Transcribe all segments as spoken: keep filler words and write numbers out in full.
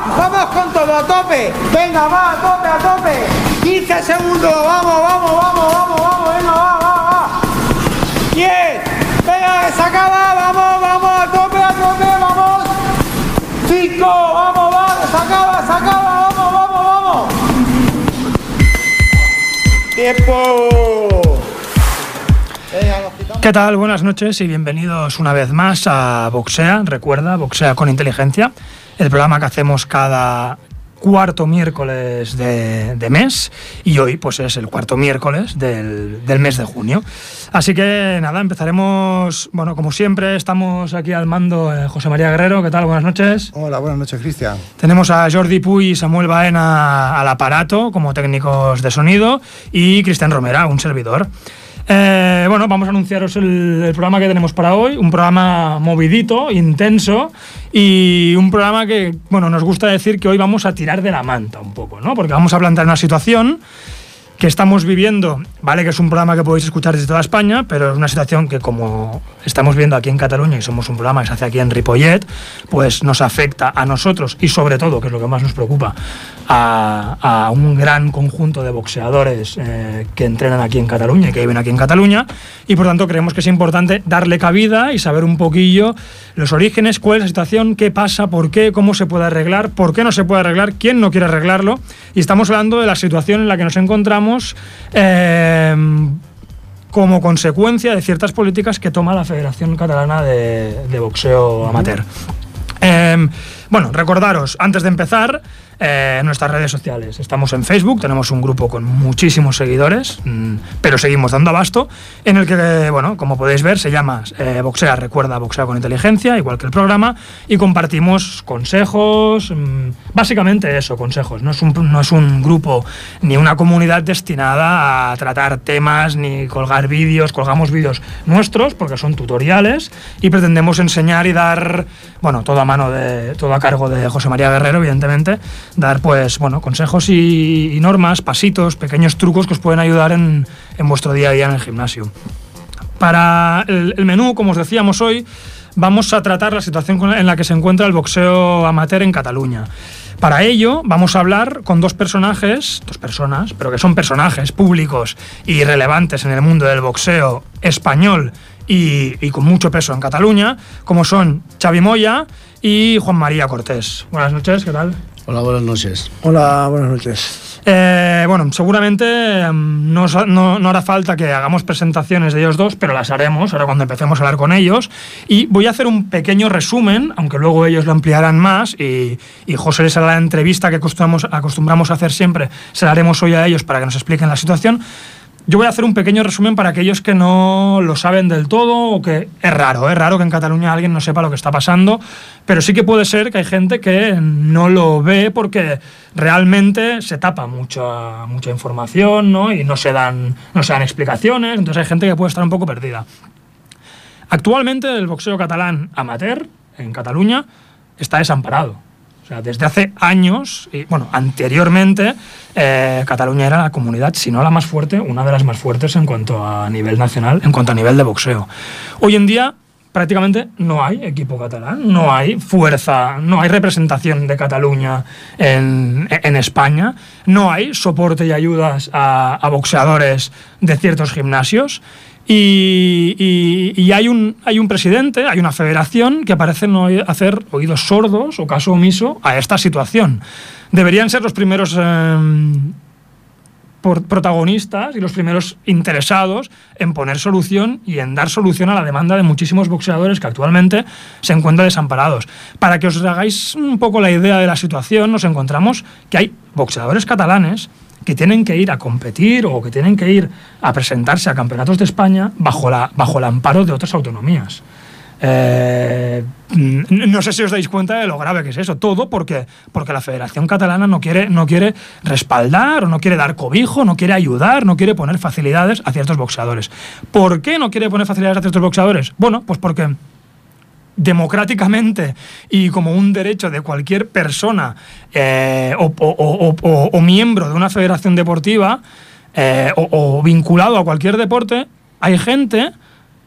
vamos con todo, a tope. Venga, va, a tope, a tope. quince segundos, vamos, vamos, vamos, vamos, vamos, venga, va, va, va. diez, venga, que se acaba, vamos, vamos, a tope, a tope, vamos. cinco, vamos, va, que se acaba, se acaba, vamos, vamos, vamos. Tiempo. ¿Qué tal? Buenas noches y bienvenidos una vez más a Boxea. Recuerda, Boxea con Inteligencia, el programa que hacemos cada cuarto miércoles de, de mes, y hoy pues es el cuarto miércoles del, del mes de junio. Así que nada, empezaremos, bueno, como siempre estamos aquí al mando eh, José María Guerrero. ¿Qué tal? Buenas noches. Hola, buenas noches, Cristian. Tenemos a Jordi Puy y Samuel Baena al aparato como técnicos de sonido y Cristian Romera, un servidor. Eh, bueno, vamos a anunciaros el, el programa que tenemos para hoy, un programa movidito, intenso, y un programa que, bueno, nos gusta decir que hoy vamos a tirar de la manta un poco, ¿no? Porque vamos a plantear una situación que estamos viviendo, vale que es un programa que podéis escuchar desde toda España, pero es una situación que, como estamos viendo aquí en Cataluña y somos un programa que se hace aquí en Ripollet, pues nos afecta a nosotros y sobre todo, que es lo que más nos preocupa, a, a un gran conjunto de boxeadores eh, que entrenan aquí en Cataluña y que viven aquí en Cataluña, y por tanto creemos que es importante darle cabida y saber un poquillo los orígenes, cuál es la situación, qué pasa, por qué, cómo se puede arreglar, por qué no se puede arreglar, quién no quiere arreglarlo, y estamos hablando de la situación en la que nos encontramos Eh, como consecuencia de ciertas políticas que toma la Federación Catalana de, de Boxeo Amateur. Eh, bueno, recordaros, antes de empezar, eh, nuestras redes sociales. Estamos en Facebook, tenemos un grupo con muchísimos seguidores, mmm, pero seguimos dando abasto, en el que, bueno, como podéis ver, se llama eh, Boxea, recuerda, Boxea con Inteligencia, igual que el programa, y compartimos consejos, mmm, básicamente eso, consejos. No es, un, no es un grupo ni una comunidad destinada a tratar temas ni colgar vídeos. Colgamos vídeos nuestros porque son tutoriales y pretendemos enseñar y dar, bueno, todo a mano de, todo a cargo de José María Guerrero, evidentemente, dar pues bueno consejos y, y normas, pasitos, pequeños trucos que os pueden ayudar en, en vuestro día a día en el gimnasio. Para el, el menú, como os decíamos hoy, vamos a tratar la situación en la que se encuentra el boxeo amateur en Cataluña. Para ello vamos a hablar con dos personajes, dos personas, pero que son personajes públicos y relevantes en el mundo del boxeo español y, y con mucho peso en Cataluña, como son Xavi Moya y Juan María Cortés. Buenas noches, ¿qué tal? Hola, buenas noches. Hola, buenas noches. Eh, bueno, seguramente um, no, no, no hará falta que hagamos presentaciones de ellos dos, pero las haremos ahora cuando empecemos a hablar con ellos. Y voy a hacer un pequeño resumen, aunque luego ellos lo ampliarán más, y, y José les hará la entrevista que acostumbramos, acostumbramos a hacer siempre, se la haremos hoy a ellos para que nos expliquen la situación. Yo voy a hacer un pequeño resumen para aquellos que no lo saben del todo, o que es raro, es raro que en Cataluña alguien no sepa lo que está pasando, pero sí que puede ser que hay gente que no lo ve porque realmente se tapa mucha, mucha información, ¿no? Y no se dan, no se dan explicaciones, entonces hay gente que puede estar un poco perdida. Actualmente el boxeo catalán amateur en Cataluña está desamparado. O sea, desde hace años, y bueno, anteriormente, eh, Cataluña era la comunidad, si no la más fuerte, una de las más fuertes en cuanto a nivel nacional, en cuanto a nivel de boxeo. Hoy en día, prácticamente no hay equipo catalán, no hay fuerza, no hay representación de Cataluña en, en España, no hay soporte y ayudas a, a boxeadores de ciertos gimnasios. Y, y, y hay, un, hay un presidente, hay una federación que parece no hacer oídos sordos o caso omiso a esta situación. Deberían ser los primeros eh, por, protagonistas y los primeros interesados en poner solución y en dar solución a la demanda de muchísimos boxeadores que actualmente se encuentran desamparados. Para que os hagáis un poco la idea de la situación, nos encontramos que hay boxeadores catalanes que tienen que ir a competir o que tienen que ir a presentarse a campeonatos de España bajo, la, bajo el amparo de otras autonomías. Eh, no sé si os dais cuenta de lo grave que es eso. Todo porque, porque la Federación Catalana no quiere, no quiere respaldar o no quiere dar cobijo, no quiere ayudar, no quiere poner facilidades a ciertos boxeadores. ¿Por qué no quiere poner facilidades a ciertos boxeadores? Bueno, pues porque democráticamente y como un derecho de cualquier persona eh, o, o, o, o, o miembro de una federación deportiva eh, o, o vinculado a cualquier deporte, hay gente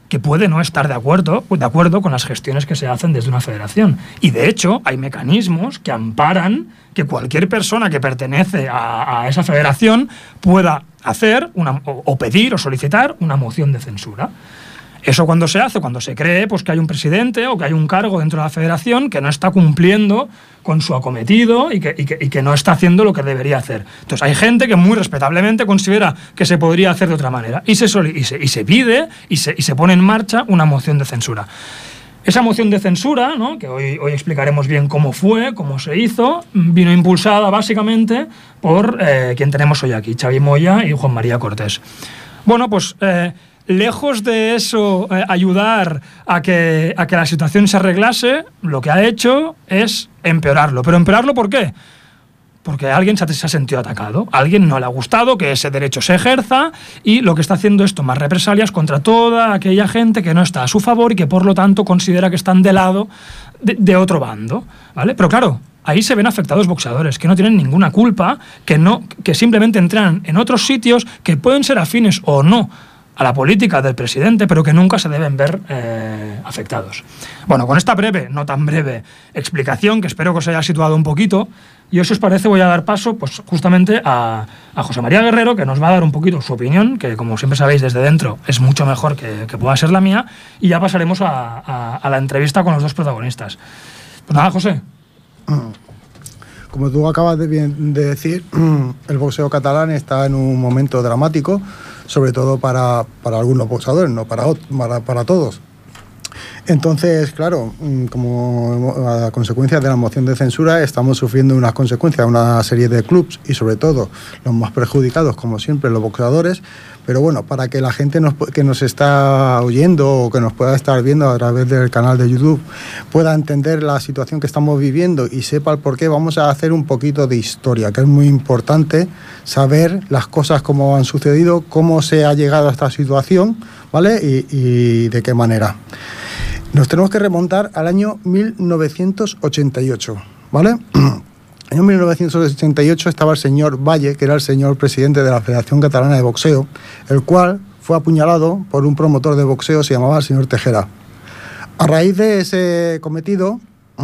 que puede no estar de acuerdo, de acuerdo con las gestiones que se hacen desde una federación. Y de hecho, hay mecanismos que amparan que cualquier persona que pertenece a, a esa federación pueda hacer una, o, o pedir o solicitar una moción de censura. Eso cuando se hace, cuando se cree pues, que hay un presidente o que hay un cargo dentro de la federación que no está cumpliendo con su acometido y que, y, que, y que no está haciendo lo que debería hacer. Entonces hay gente que muy respetablemente considera que se podría hacer de otra manera y se, y se, y se pide y se, y se pone en marcha una moción de censura. Esa moción de censura, ¿no? que hoy, hoy explicaremos bien cómo fue, cómo se hizo, vino impulsada básicamente por eh, quien tenemos hoy aquí, Xavi Moya y Juan María Cortés. Bueno, pues... Eh, lejos de eso, eh, ayudar a que, a que la situación se arreglase, lo que ha hecho es empeorarlo. ¿Pero empeorarlo por qué? Porque alguien se ha, se ha sentido atacado, a alguien no le ha gustado que ese derecho se ejerza y lo que está haciendo es tomar represalias contra toda aquella gente que no está a su favor y que por lo tanto considera que están de lado de, de otro bando, ¿vale? Pero claro, ahí se ven afectados boxeadores que no tienen ninguna culpa, que, no, que simplemente entran en otros sitios que pueden ser afines o no a la política del presidente, pero que nunca se deben ver eh, afectados. Bueno, con esta breve, no tan breve, explicación, que espero que os haya situado un poquito, y si os parece voy a dar paso pues, justamente a, a José María Guerrero, que nos va a dar un poquito su opinión, que como siempre sabéis desde dentro es mucho mejor que, que pueda ser la mía, y ya pasaremos a, a, a la entrevista con los dos protagonistas. Pues nada, José. Como tú acabas de, bien, de decir, el boxeo catalán está en un momento dramático, sobre todo para, para algunos boxeadores, no para, para, para todos. Entonces, claro, como a consecuencia de la moción de censura estamos sufriendo unas consecuencias, una serie de clubs y sobre todo los más perjudicados, como siempre, los boxeadores. Pero bueno, para que la gente nos, que nos está oyendo o que nos pueda estar viendo a través del canal de YouTube pueda entender la situación que estamos viviendo y sepa el porqué, vamos a hacer un poquito de historia, que es muy importante saber las cosas como han sucedido, cómo se ha llegado a esta situación, ¿vale? Y, y de qué manera. Nos tenemos que remontar al año mil novecientos ochenta y ocho, ¿vale? En el año mil novecientos ochenta y ocho estaba el señor Valle, que era el señor presidente de la Federación Catalana de Boxeo, el cual fue apuñalado por un promotor de boxeo, se llamaba el señor Tejera. A raíz de ese cometido,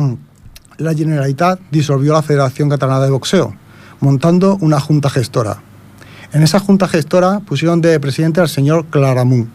la Generalitat disolvió la Federación Catalana de Boxeo, montando una junta gestora. En esa junta gestora pusieron de presidente al señor Claramunt.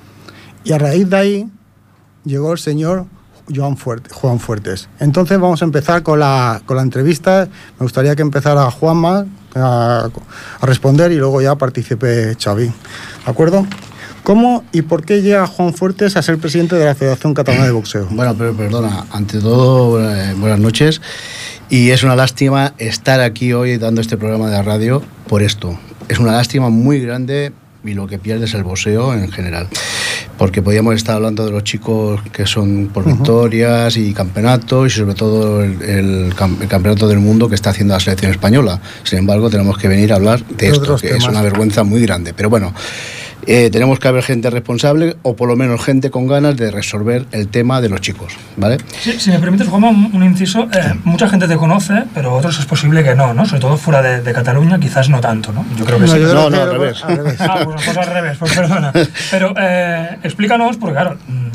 Y a raíz de ahí llegó el señor Joan Fuertes, Juan Fuertes. Entonces vamos a empezar con la, con la entrevista. Me gustaría que empezara Juanma a, a responder y luego ya participe Xavi. ¿De acuerdo? ¿Cómo y por qué llega Juan Fuertes a ser presidente de la Federación Catalana de Boxeo? Bueno, pero perdona, ante todo, eh, buenas noches. Y es una lástima estar aquí hoy dando este programa de radio por esto. Es una lástima muy grande y lo que pierde es el boxeo en general. Porque podíamos estar hablando de los chicos que son por victorias uh-huh. y campeonatos y sobre todo el, el, el campeonato del mundo que está haciendo la selección española. Sin embargo, tenemos que venir a hablar de esto, que temas. Es una vergüenza muy grande. Pero bueno, eh, tenemos que haber gente responsable o por lo menos gente con ganas de resolver el tema de los chicos, ¿vale? Sí, si me permites, Juanma, un, un inciso. Eh, mucha gente te conoce, pero otros es posible que no, ¿no? Sobre todo fuera de, de Cataluña, quizás no tanto, ¿no? Yo creo que no, sí. No, no, no, al revés. al revés. Ah, pues, pues al revés, pues perdona. Pero eh, explícanos, porque claro,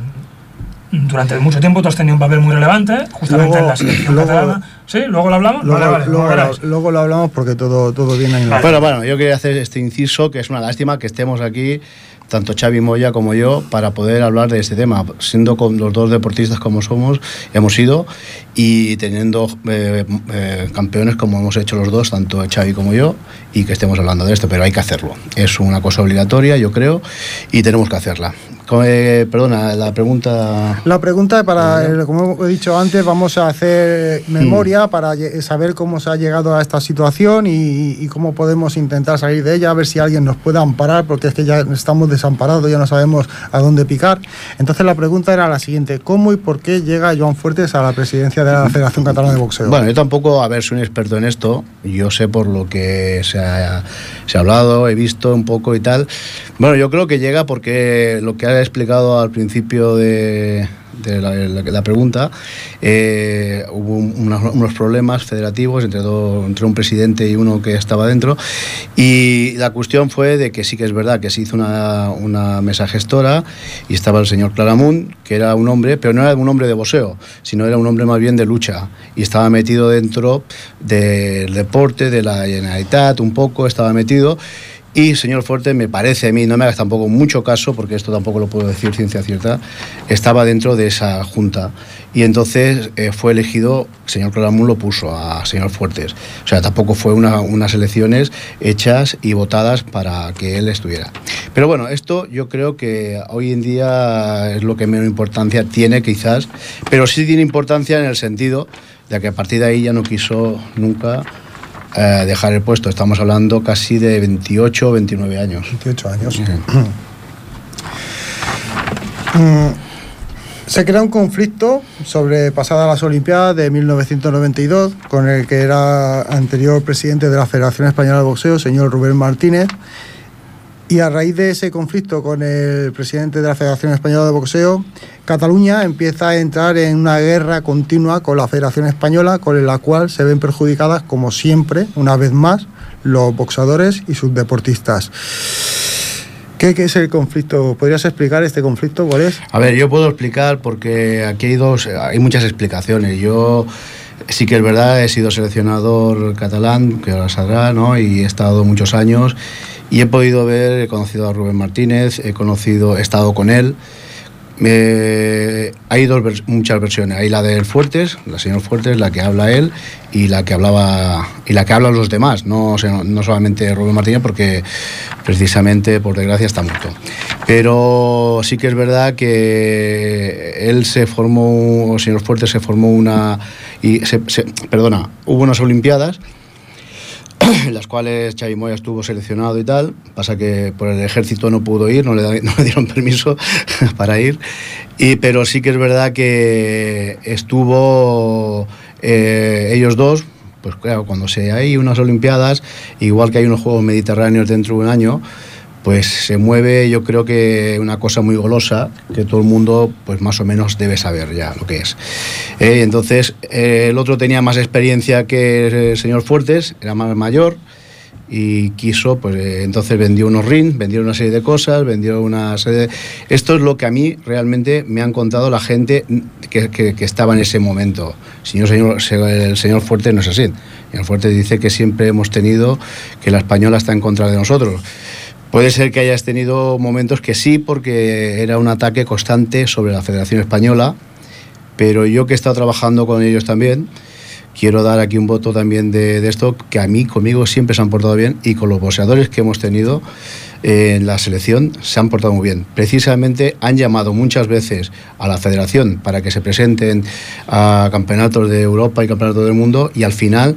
durante mucho tiempo tú has tenido un papel muy relevante, justamente luego, en la selección luego, catalana. ¿Sí? ¿Luego lo hablamos? Luego, vale, vale, luego, luego, luego lo hablamos porque todo, todo viene ahí. Vale. Bueno, bueno, yo quería hacer este inciso, que es una lástima que estemos aquí, tanto Xavi Moya como yo, para poder hablar de este tema, siendo con los dos deportistas como somos, hemos sido, y teniendo eh, eh, campeones como hemos hecho los dos, tanto Xavi como yo, y que estemos hablando de esto, pero hay que hacerlo. Es una cosa obligatoria, yo creo, y tenemos que hacerla. Eh, perdona, la pregunta... La pregunta, para el, como he dicho antes, vamos a hacer memoria mm. para saber cómo se ha llegado a esta situación y, y cómo podemos intentar salir de ella, a ver si alguien nos puede amparar, porque es que ya estamos desamparados, ya no sabemos a dónde picar. Entonces la pregunta era la siguiente: ¿cómo y por qué llega Joan Fuertes a la presidencia de la Federación Catalana de Boxeo? Bueno, yo tampoco, a ver, soy un experto en esto, yo sé por lo que se ha, se ha hablado, he visto un poco y tal. Bueno, yo creo que llega porque lo que ha explicado al principio de, de la, la, la pregunta, eh, hubo unos, unos problemas federativos entre, do, entre un presidente y uno que estaba dentro, y la cuestión fue de que sí que es verdad que se hizo una, una mesa gestora y estaba el señor Claramunt, que era un hombre, pero no era un hombre de boxeo, sino era un hombre más bien de lucha, y estaba metido dentro del deporte, de la Generalitat, un poco estaba metido. Y señor Fuertes, me parece a mí, no me hagas tampoco mucho caso, porque esto tampoco lo puedo decir ciencia cierta, estaba dentro de esa junta. Y entonces eh, fue elegido, señor Claramunt lo puso a señor Fuertes. O sea, tampoco fue una, unas elecciones hechas y votadas para que él estuviera. Pero bueno, esto yo creo que hoy en día es lo que menos importancia tiene quizás, pero sí tiene importancia en el sentido de que a partir de ahí ya no quiso nunca... Eh, dejar el puesto. Estamos hablando casi de veintiocho o veintinueve años. veintiocho años. Sí. Se crea un conflicto sobre pasadas las Olimpiadas de mil novecientos noventa y dos con el que era anterior presidente de la Federación Española de Boxeo, señor Rubén Martínez, y a raíz de ese conflicto con el presidente de la Federación Española de Boxeo, Cataluña empieza a entrar en una guerra continua con la Federación Española, con la cual se ven perjudicadas, como siempre, una vez más, los boxadores y sus deportistas. ¿Qué, qué es el conflicto? ¿Podrías explicar este conflicto? ¿Cuál es? A ver, yo puedo explicar porque aquí hay dos, hay muchas explicaciones. Yo sí que es verdad, he sido seleccionador catalán, que ahora saldrá, ¿no? Y he estado muchos años y he podido ver, he conocido a Rubén Martínez, he conocido, he estado con él. Eh, hay dos vers- muchas versiones. Hay la del Fuertes, la señor Fuertes, la que habla él y la que hablaba y la que hablan los demás, no, o sea, no solamente Rubén Martínez, porque precisamente por desgracia está muerto. Pero sí que es verdad que él se formó, el señor Fuertes se formó una y se, se, perdona, hubo unas Olimpiadas en las cuales Xavi Moya estuvo seleccionado y tal. Pasa que por el ejército no pudo ir, no le, da, no le dieron permiso para ir. Y, pero sí que es verdad que estuvo eh, ellos dos, pues claro, cuando se hay unas Olimpiadas, igual que hay unos Juegos Mediterráneos dentro de un año, pues se mueve, yo creo que una cosa muy golosa, que todo el mundo pues más o menos debe saber ya lo que es. Eh, entonces, eh, el otro tenía más experiencia que el señor Fuertes, era más mayor, y quiso, pues eh, entonces vendió unos rings, vendió una serie de cosas, vendió una serie de... Esto es lo que a mí realmente me han contado la gente que, que, que estaba en ese momento. Señor, señor, el señor Fuertes no es así. El señor Fuertes dice que siempre hemos tenido, que la española está en contra de nosotros. Puede ser que hayas tenido momentos que sí, porque era un ataque constante sobre la Federación Española, pero yo que he estado trabajando con ellos también, quiero dar aquí un voto también de, de esto, que a mí, conmigo siempre se han portado bien, y con los boxeadores que hemos tenido eh, en la selección se han portado muy bien. Precisamente han llamado muchas veces a la Federación para que se presenten a campeonatos de Europa y campeonatos del mundo, y al final...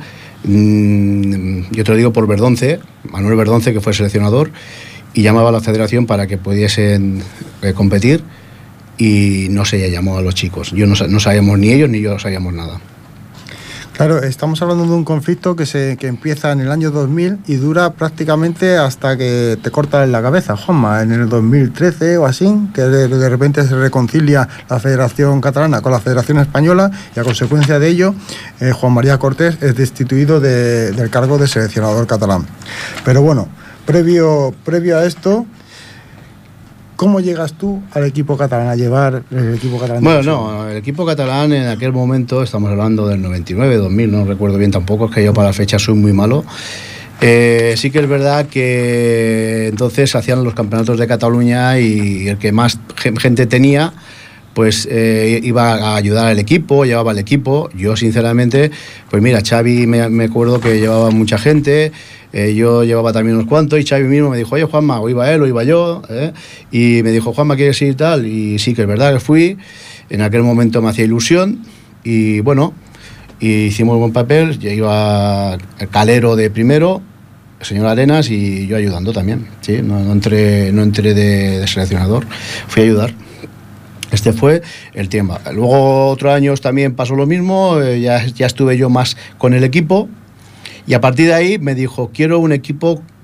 yo te lo digo por Verdonce, Manuel Verdonce, que fue seleccionador, y llamaba a la federación para que pudiesen eh, competir, y no se llamó a los chicos. Yo no, no sabíamos, ni ellos ni yo sabíamos nada. Claro, estamos hablando de un conflicto que se que empieza en el año dos mil y dura prácticamente hasta que te cortan la cabeza, Juanma, en el dos mil trece o así, que de, de repente se reconcilia la Federación Catalana con la Federación Española, y a consecuencia de ello, eh, Juan María Cortés es destituido de, del cargo de seleccionador catalán. Pero bueno, previo, previo a esto, ¿cómo llegas tú al equipo catalán, a llevar el equipo catalán? Bueno, no, el equipo catalán en aquel momento, estamos hablando del noventa y nueve, dos mil, no recuerdo bien tampoco, es que yo para la fecha soy muy malo. Eh, sí que es verdad que entonces hacían los campeonatos de Cataluña, y el que más gente tenía, pues eh, iba a ayudar al equipo, llevaba al equipo. Yo sinceramente, pues mira, Xavi me, me acuerdo que llevaba mucha gente, eh, yo llevaba también unos cuantos, y Xavi mismo me dijo, oye Juanma, o iba él o iba yo, ¿eh? Y me dijo, Juanma, ¿quieres ir y tal? Y sí que es verdad que fui, en aquel momento me hacía ilusión, y bueno, y hicimos buen papel. Yo iba el Calero de primero, el señor Arenas, y yo ayudando también, ¿sí? No, no entré, no entré de, de seleccionador, fui a ayudar. Este fue el tiempo. Luego otros años también pasó lo mismo, eh, ya, ya estuve yo más con el equipo, y a partir de ahí me dijo, quiero un equipo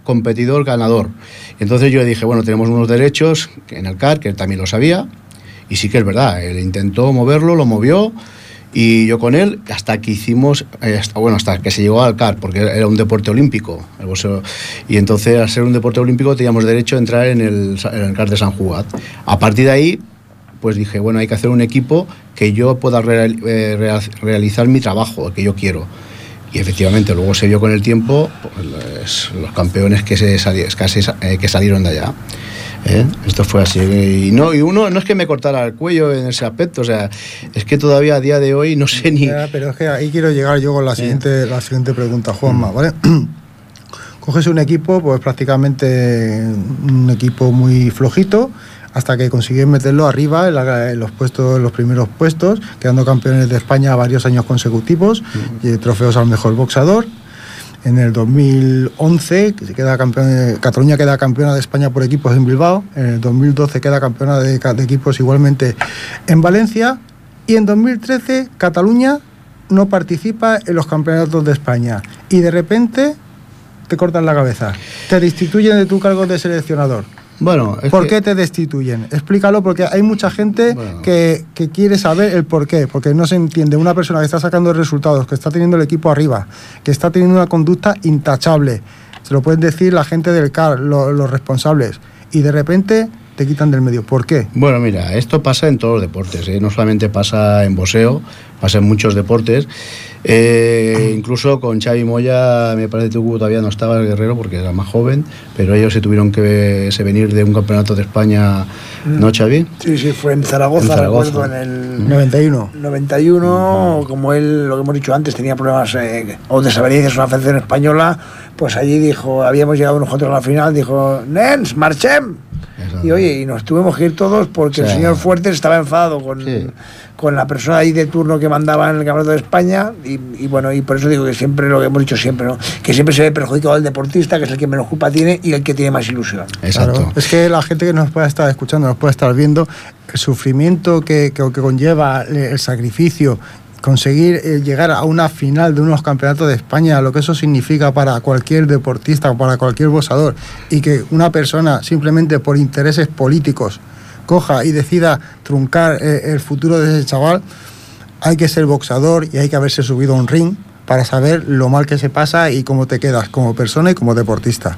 competidor ganador. Entonces yo dije, bueno, tenemos unos derechos en el C A R, que él también lo sabía, y sí que es verdad, él intentó moverlo, lo movió, y yo con él, hasta que hicimos, eh, hasta, bueno, hasta que se llegó al C A R, porque era un deporte olímpico, el boxeo, y entonces al ser un deporte olímpico teníamos derecho a entrar en el, en el C A R de Sant Cugat. A partir de ahí, pues dije, bueno, hay que hacer un equipo que yo pueda real, eh, real, realizar mi trabajo, que yo quiero. Y efectivamente, luego se vio con el tiempo pues, los, los campeones que, se sali, casi, eh, que salieron de allá. ¿Eh? Esto fue así. Y, no, y uno no es que me cortara el cuello en ese aspecto, o sea, es que todavía a día de hoy no sé ni... Ya, pero es que ahí quiero llegar yo con la siguiente, ¿Eh? la siguiente pregunta, Juanma, ¿vale? Coges un equipo, pues prácticamente un equipo muy flojito, hasta que consigues meterlo arriba en, la, en los puestos, en los primeros puestos, quedando campeones de España varios años consecutivos, uh-huh. y trofeos al mejor boxador. En el dos mil once queda campeón, Cataluña queda campeona de España por equipos en Bilbao. En el dos mil doce queda campeona de, de equipos igualmente en Valencia. Y en dos mil trece Cataluña no participa en los campeonatos de España. Y de repente te cortan la cabeza. Te destituyen de tu cargo de seleccionador. Bueno, es ¿Por que... qué te destituyen? Explícalo, porque hay mucha gente bueno. que, que quiere saber el por qué, porque no se entiende. Una persona que está sacando resultados, que está teniendo el equipo arriba, que está teniendo una conducta intachable, se lo pueden decir la gente del C A R, lo, los responsables, y de repente te quitan del medio. ¿Por qué? Bueno, mira, esto pasa en todos los deportes, ¿eh? No solamente pasa en boxeo, pasa en muchos deportes. Eh, incluso con Xavi Moya, me parece que tú todavía no estaba el Guerrero porque era más joven, pero ellos se tuvieron que se venir de un campeonato de España, ¿no, Xavi? Sí, sí, fue en Zaragoza, en Zaragoza. recuerdo, en el noventa y uno. noventa y uno, uh-huh. Como él, lo que hemos dicho antes, tenía problemas eh, o desavenencias con la Federación Española, pues allí dijo, habíamos llegado nosotros a la final, dijo, nens, marchem. Exacto. Y oye, y nos tuvimos que ir todos porque o sea, el señor Fuertes estaba enfadado con, sí. con la persona ahí de turno que mandaba en el Campeonato de España y, y bueno, y por eso digo que siempre, lo que hemos dicho siempre, ¿no? Que siempre se ve perjudicado el deportista, que es el que menos culpa tiene y el que tiene más ilusión. Exacto. Claro, es que la gente que nos pueda estar escuchando, nos puede estar viendo, el sufrimiento que, que, que conlleva el sacrificio, conseguir eh, llegar a una final de unos campeonatos de España, lo que eso significa para cualquier deportista, para cualquier boxador, y que una persona simplemente por intereses políticos coja y decida truncar eh, el futuro de ese chaval, hay que ser boxador y hay que haberse subido a un ring para saber lo mal que se pasa y cómo te quedas como persona y como deportista.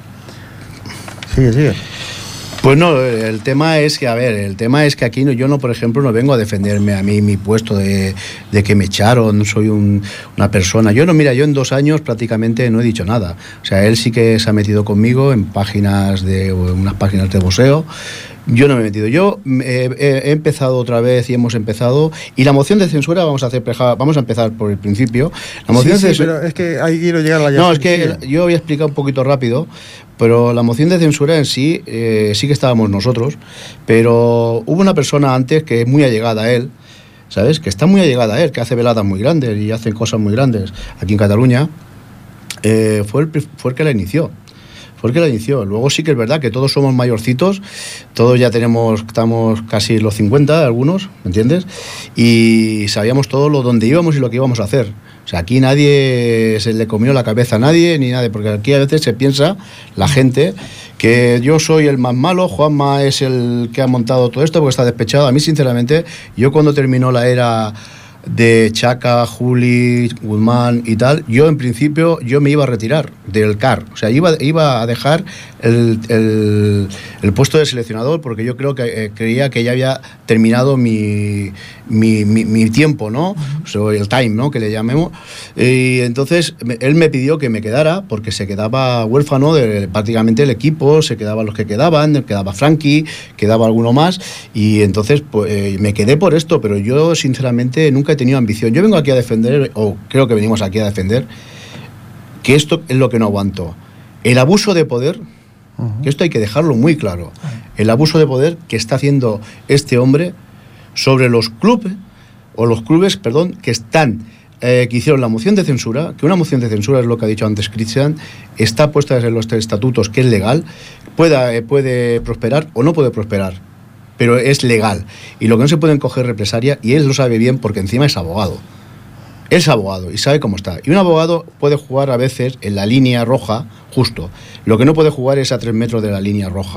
Sigue, sigue. Pues no, el tema es que, a ver, el tema es que aquí no, yo no, por ejemplo, no vengo a defenderme a mí mi puesto de, de que me echaron, soy un, una persona. Yo no, mira, yo en dos años prácticamente no he dicho nada. O sea, él sí que se ha metido conmigo en páginas de, unas páginas de boxeo. Yo no me he metido. Yo eh, he empezado otra vez y hemos empezado. Y la moción de censura, vamos a hacer vamos a empezar por el principio. La moción sí, de sí, pero es que ahí quiero llegar a la No, es que yo voy a explicar un poquito rápido. Pero la moción de censura en sí, eh, sí que estábamos nosotros. Pero hubo una persona antes que es muy allegada a él, ¿sabes? Que está muy allegada a él, que hace veladas muy grandes y hace cosas muy grandes aquí en Cataluña. Eh, fue, el, fue el que la inició. Porque la inició. Luego sí que es verdad que todos somos mayorcitos, todos ya tenemos, estamos casi los cincuenta, algunos, ¿me entiendes? Y sabíamos todo lo donde íbamos y lo que íbamos a hacer. O sea, aquí nadie se le comió la cabeza a nadie, ni nadie, porque aquí a veces se piensa, la gente, que yo soy el más malo, Juanma es el que ha montado todo esto porque está despechado. A mí, sinceramente, yo cuando terminó la era de Chaca, Juli, Guzmán y tal, yo en principio yo me iba a retirar del C A R, o sea, iba, iba a dejar el, el, el puesto de seleccionador porque yo creo que eh, creía que ya había terminado mi, mi, mi, mi tiempo, ¿no? O sea, el time, ¿no? Que le llamemos. Y entonces él me pidió que me quedara porque se quedaba huérfano de prácticamente el equipo, se quedaban los que quedaban, quedaba Frankie, quedaba alguno más y entonces pues, eh, me quedé por esto, pero yo sinceramente nunca he tenido ambición. Yo vengo aquí a defender, o creo que venimos aquí a defender, que esto es lo que no aguanto. El abuso de poder, uh-huh. que esto hay que dejarlo muy claro, el abuso de poder que está haciendo este hombre sobre los clubes, o los clubes, perdón, que están, eh, que hicieron la moción de censura, que una moción de censura es lo que ha dicho antes Cristian, está puesta en los estatutos, que es legal, pueda, eh, puede prosperar o no puede prosperar, pero es legal. Y lo que no se pueden coger represalia, y él lo sabe bien porque encima es abogado. Él es abogado y sabe cómo está. Y un abogado puede jugar a veces en la línea roja, justo. Lo que no puede jugar es a tres metros de la línea roja.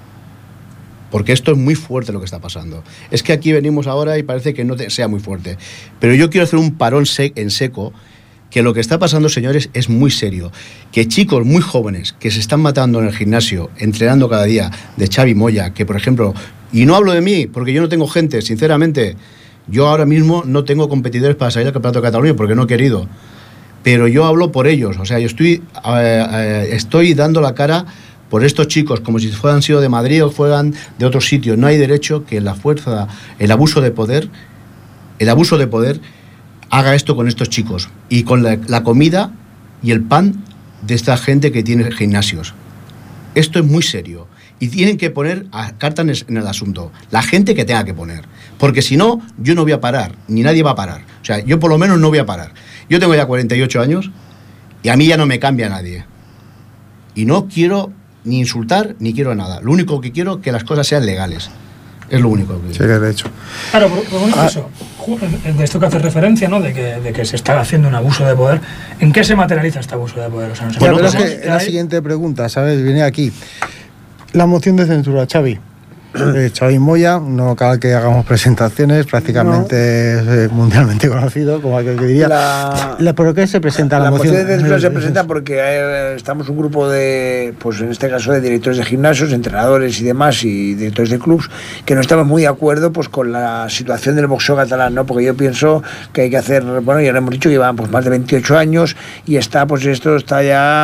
Porque esto es muy fuerte lo que está pasando. Es que aquí venimos ahora y parece que no te, sea muy fuerte. Pero yo quiero hacer un parón sec, en seco, que lo que está pasando, señores, es muy serio. Que chicos muy jóvenes que se están matando en el gimnasio, entrenando cada día, de Xavi Moya, que por ejemplo, y no hablo de mí, porque yo no tengo gente, sinceramente, yo ahora mismo no tengo competidores para salir al Campeonato de Cataluña porque no he querido. Pero yo hablo por ellos, o sea, yo estoy, eh, eh, estoy dando la cara por estos chicos, como si fueran sido de Madrid o fueran de otros sitios. No hay derecho que la fuerza, el abuso de poder, el abuso de poder haga esto con estos chicos y con la, la comida y el pan de esta gente que tiene gimnasios. Esto es muy serio y tienen que poner a carta en el, en el asunto, la gente que tenga que poner, porque si no, yo no voy a parar, ni nadie va a parar. O sea, yo por lo menos no voy a parar. Yo tengo ya cuarenta y ocho años y a mí ya no me cambia nadie. Y no quiero ni insultar, ni quiero nada. Lo único que quiero es que las cosas sean legales. Es lo único que sí, de hecho. Claro, por, por ah. eso, de esto que hace referencia, ¿no? De que, de que se está haciendo un abuso de poder. ¿En qué se materializa este abuso de poder? O sea, no sé. Bueno, pero es que la siguiente pregunta, ¿sabes? Viene aquí. La moción de censura, Xavi. Eh, Xavi Moya, no cada que hagamos presentaciones, prácticamente no. es eh, mundialmente conocido, como aquel que diría. La, la, ¿Por qué se presenta la, la moción? La moción de censura se presenta porque eh, estamos un grupo de, pues en este caso de directores de gimnasios, entrenadores y demás, y directores de clubs, que no estamos muy de acuerdo pues con la situación del boxeo catalán, ¿no? Porque yo pienso que hay que hacer, bueno, ya lo hemos dicho, llevan pues más de veintiocho años y está, pues esto está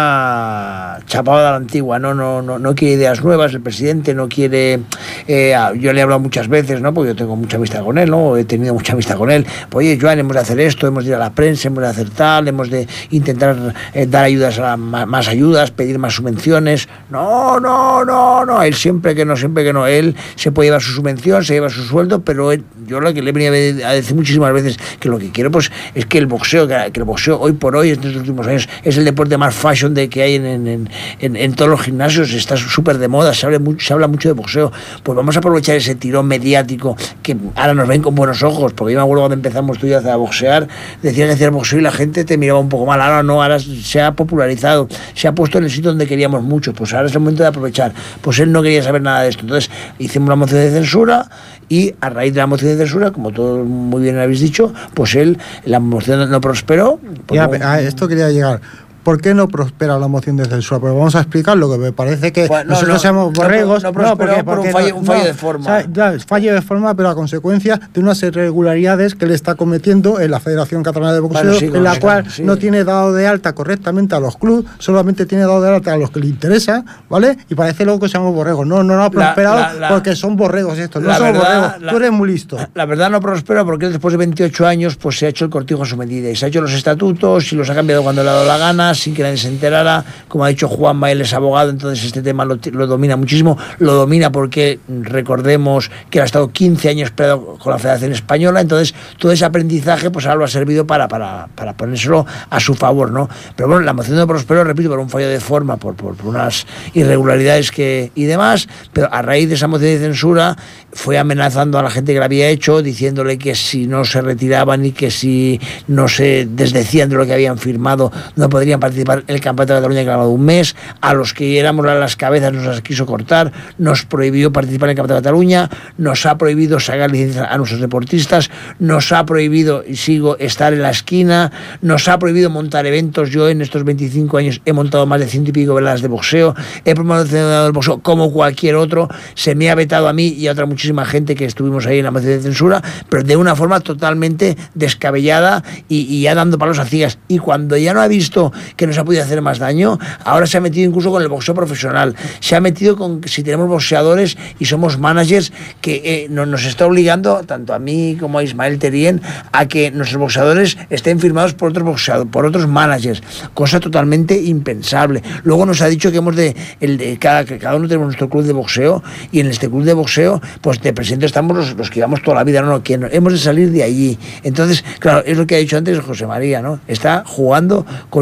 ya chapado de la antigua, ¿no? No, no, no quiere ideas nuevas, el presidente no quiere... Eh, yo le he hablado muchas veces, ¿no? Porque yo tengo mucha amistad con él, ¿no? He tenido mucha amistad con él. Pues, oye, Joan, hemos de hacer esto, hemos de ir a la prensa, hemos de hacer tal, hemos de intentar eh, dar ayudas, a, más, más ayudas, pedir más subvenciones. No, no, no, no. Él siempre que no, siempre que no. Él se puede llevar su subvención, se lleva su sueldo, pero él, yo lo que le he venido a decir muchísimas veces que lo que quiero, pues, es que el boxeo, que, que el boxeo hoy por hoy, en estos últimos años, es el deporte más fashion de que hay en, en, en, en todos los gimnasios. Está súper de moda, se habla, mucho, se habla mucho de boxeo. Pues vamos a aprovechar ese tirón mediático que ahora nos ven con buenos ojos, porque yo me acuerdo cuando empezamos tú y yo a boxear, decían que hacías boxeo y la gente te miraba un poco mal. Ahora no, ahora se ha popularizado, se ha puesto en el sitio donde queríamos mucho, pues ahora es el momento de aprovechar. Pues él no quería saber nada de esto, entonces hicimos una moción de censura y a raíz de la moción de censura, como todos muy bien habéis dicho, pues él, la moción no prosperó. Pues ya, no, a esto quería llegar. ¿Por qué no prospera la moción de censura? Pero vamos a explicar lo que me parece que bueno, no, nosotros no, somos borregos. No, no, no prosperó no, porque, por un fallo, un fallo no, de forma. O sea, ya, fallo de forma, pero a consecuencia de unas irregularidades que le está cometiendo en la Federación Catalana de Boxeo, bueno, sí, en la cual sí. no tiene dado de alta correctamente a los clubes, solamente tiene dado de alta a los que le interesa, ¿vale? Y parece luego que seamos borregos. No, no, no ha prosperado la, la, la, porque son borregos estos. No son borregos. La, Tú eres muy listo. La verdad no prosperó porque después de veintiocho años pues se ha hecho el cortijo a su medida y se ha hecho los estatutos y los ha cambiado cuando le ha dado la gana, sin que nadie se enterara. Como ha dicho Juanma, él es abogado, entonces este tema lo, lo domina muchísimo. Lo domina porque recordemos que ha estado quince años peleado con la Federación Española, entonces todo ese aprendizaje pues ahora lo ha servido para, para, para ponérselo a su favor, ¿no? Pero bueno, la moción no prosperó, repito, por un fallo de forma, por, por, por unas irregularidades que, y demás, pero a raíz de esa moción de censura fue amenazando a la gente que la había hecho, diciéndole que si no se retiraban y que si no se desdecían de lo que habían firmado no podrían participar en el campeonato de Cataluña, que ha dado un mes. A los que éramos a las cabezas nos las quiso cortar, nos prohibió participar en el campeonato de Cataluña, nos ha prohibido sacar licencias a nuestros deportistas, nos ha prohibido, y sigo, estar en la esquina, nos ha prohibido montar eventos. Yo en estos veinticinco años he montado más de ciento y pico veladas de boxeo, he promocionado el boxeo como cualquier otro, se me ha vetado a mí y a otra muchísima gente que estuvimos ahí en la moción de censura, pero de una forma totalmente descabellada y, y ya dando palos a ciegas. Y cuando ya no ha visto que nos ha podido hacer más daño, ahora se ha metido incluso con el boxeo profesional, se ha metido con si tenemos boxeadores y somos managers, que eh, no, nos está obligando tanto a mí como a Ismael Terrien a que nuestros boxeadores estén firmados por otros boxeadores, por otros managers, cosa totalmente impensable. Luego nos ha dicho que hemos de, el de cada, que cada uno tenemos nuestro club de boxeo y en este club de boxeo pues de presidente estamos los, los que llevamos toda la vida, no, que no, hemos de salir de allí. Entonces, claro, es lo que ha dicho antes José María, ¿no? Está jugando con nuestro pan.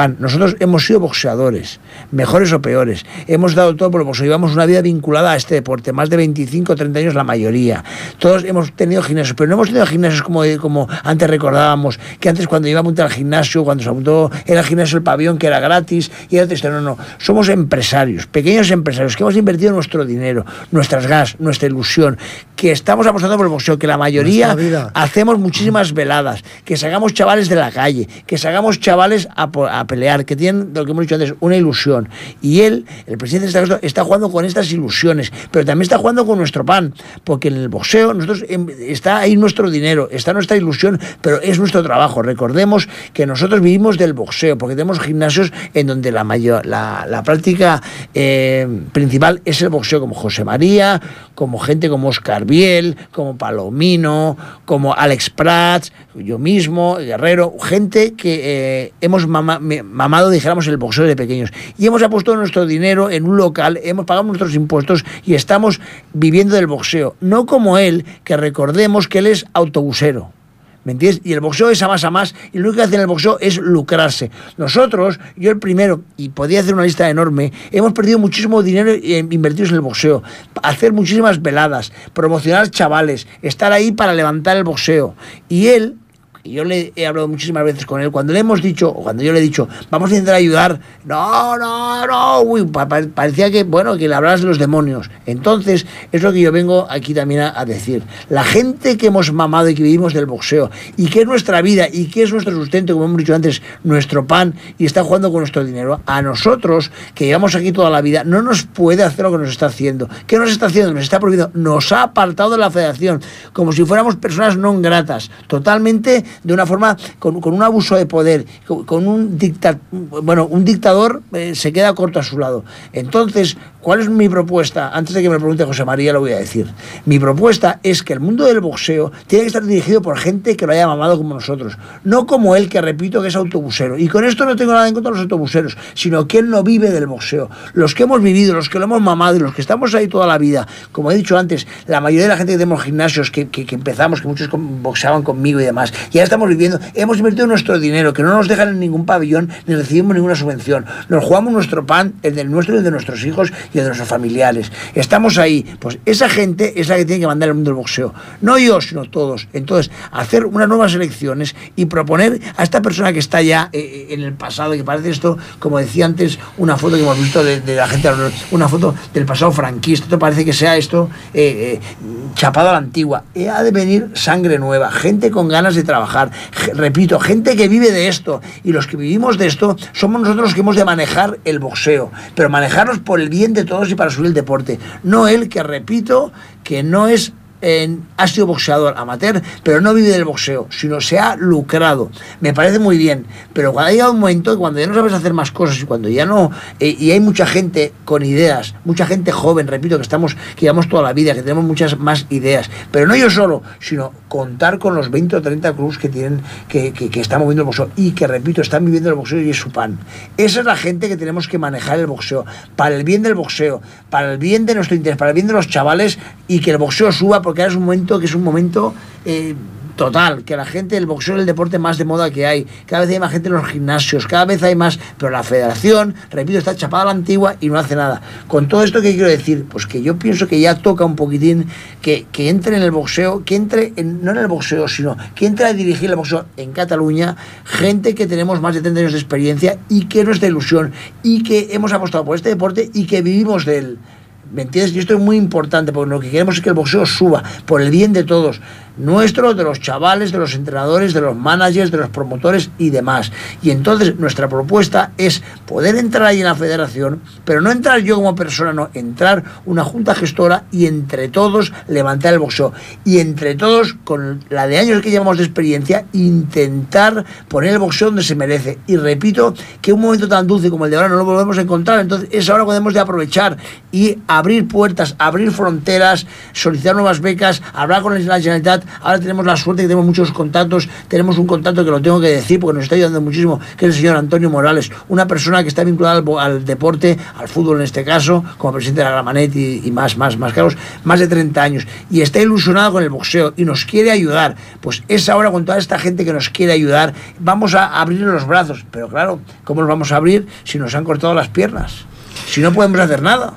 pan. Nosotros hemos sido boxeadores, mejores o peores. Hemos dado todo por el boxeo. Llevamos una vida vinculada a este deporte, más de veinticinco o treinta años la mayoría. Todos hemos tenido gimnasios, pero no hemos tenido gimnasios como, como antes recordábamos, que antes cuando íbamos al gimnasio, cuando se apuntó, era el gimnasio el pabellón, que era gratis, y era esto. No, no. Somos empresarios, pequeños empresarios, que hemos invertido nuestro dinero, nuestras ganas, nuestra ilusión, que estamos apostando por el boxeo, que la mayoría hacemos muchísimas veladas, que sacamos chavales de la calle, que sacamos chavales a, a pelear, que tienen, lo que hemos dicho antes, una ilusión. Y él, el presidente de esta está jugando con estas ilusiones, pero también está jugando con nuestro pan, porque en el boxeo nosotros está ahí nuestro dinero, está nuestra ilusión, pero es nuestro trabajo. Recordemos que nosotros vivimos del boxeo, porque tenemos gimnasios en donde la mayor, la, la práctica eh, principal es el boxeo, como José María, como gente como Oscar Biel, como Palomino, como Alex Prats, yo mismo, Guerrero, gente que eh, hemos mama, mamado, dijéramos, el boxeo de pequeños, y hemos apostado nuestro dinero en un local, hemos pagado nuestros impuestos y estamos viviendo del boxeo, no como él, que recordemos que él es autobusero. ¿Me entiendes? Y el boxeo es a más a más, y lo único que hace en el boxeo es lucrarse. Nosotros, yo el primero, y podía hacer una lista enorme, hemos perdido muchísimo dinero invertidos en el boxeo, hacer muchísimas veladas, promocionar chavales, estar ahí para levantar el boxeo. Y él, y yo le he hablado muchísimas veces con él, cuando le hemos dicho, o cuando yo le he dicho, vamos a intentar ayudar, no, no, no, uy, parecía que, bueno, que le hablabas de los demonios. Entonces, es lo que yo vengo aquí también a, a decir. La gente que hemos mamado y que vivimos del boxeo, y que es nuestra vida, y que es nuestro sustento, como hemos dicho antes, nuestro pan, y está jugando con nuestro dinero, a nosotros, que llevamos aquí toda la vida, no nos puede hacer lo que nos está haciendo. ¿Qué nos está haciendo? Nos está prohibiendo, nos ha apartado de la federación, como si fuéramos personas no gratas, totalmente de una forma, con, con un abuso de poder, con, con un dictador, bueno, un dictador eh, se queda corto a su lado. Entonces, ¿cuál es mi propuesta? Antes de que me pregunte José María, lo voy a decir. Mi propuesta es que el mundo del boxeo tiene que estar dirigido por gente que lo haya mamado como nosotros, no como él, que repito, que es autobusero. Y con esto no tengo nada en contra de los autobuseros, sino que él no vive del boxeo. Los que hemos vivido, los que lo hemos mamado y los que estamos ahí toda la vida, como he dicho antes, la mayoría de la gente que tenemos gimnasios, que, que, que empezamos, que muchos boxeaban conmigo y demás, ya estamos viviendo, hemos invertido nuestro dinero, que no nos dejan en ningún pabellón ni recibimos ninguna subvención, nos jugamos nuestro pan, el del nuestro y el de nuestros hijos y el de nuestros familiares, estamos ahí. Pues esa gente es la que tiene que mandar el mundo del boxeo, no yo, sino todos. Entonces, hacer unas nuevas elecciones y proponer a esta persona que está ya eh, en el pasado, que parece esto, como decía antes, una foto que hemos visto de, de la gente, una foto del pasado franquista, esto parece que sea esto eh, eh, chapado a la antigua. Eh, ha de venir sangre nueva, gente con ganas de trabajar, repito, gente que vive de esto, y los que vivimos de esto somos nosotros los que hemos de manejar el boxeo, pero manejarnos por el bien de todos y para subir el deporte, no él, que repito, que no es Eh, ha sido boxeador amateur, pero no vive del boxeo, sino se ha lucrado. Me parece muy bien, pero cuando ha llegado un momento, cuando ya no sabes hacer más cosas y cuando ya no, eh, y hay mucha gente con ideas, mucha gente joven, repito, que estamos, que llevamos toda la vida, que tenemos muchas más ideas, pero no yo solo, sino contar con los veinte o treinta clubs que tienen, que, que, que están moviendo el boxeo y que, repito, están viviendo el boxeo y es su pan. Esa es la gente que tenemos que manejar el boxeo, para el bien del boxeo, para el bien de nuestro interés, para el bien de los chavales, y que el boxeo suba, porque ahora es un momento que es un momento eh, total, que la gente, el boxeo es el deporte más de moda que hay, cada vez hay más gente en los gimnasios, cada vez hay más, pero la federación, repito, está chapada a la antigua y no hace nada. Con todo esto, ¿qué quiero decir? Pues que yo pienso que ya toca un poquitín que, que entre en el boxeo, que entre, en, no en el boxeo, sino que entre a dirigir el boxeo en Cataluña, gente que tenemos más de treinta años de experiencia y que es nuestra ilusión, y que hemos apostado por este deporte y que vivimos de él. ¿Me entiendes? Y esto es muy importante, porque lo que queremos es que el boxeo suba por el bien de todos, nuestro, de los chavales, de los entrenadores, de los managers, de los promotores y demás. Y entonces nuestra propuesta es poder entrar ahí en la federación, pero no entrar yo como persona, no, entrar una junta gestora y entre todos levantar el boxeo. Y entre todos, con la de años que llevamos de experiencia, intentar poner el boxeo donde se merece. Y repito, que un momento tan dulce como el de ahora no lo volvemos a encontrar, entonces es ahora cuando hemos de aprovechar y a abrir puertas, abrir fronteras, solicitar nuevas becas, hablar con la Generalitat. Ahora tenemos la suerte que tenemos muchos contactos, tenemos un contacto que lo tengo que decir porque nos está ayudando muchísimo, que es el señor Antonio Morales, una persona que está vinculada al, al deporte, al fútbol en este caso, como presidente de la Gramenet y, y más, más, más caros, más de treinta años, y está ilusionado con el boxeo y nos quiere ayudar. Pues es ahora con toda esta gente que nos quiere ayudar, vamos a abrir los brazos, pero claro, ¿cómo los vamos a abrir si nos han cortado las piernas? Si no podemos hacer nada.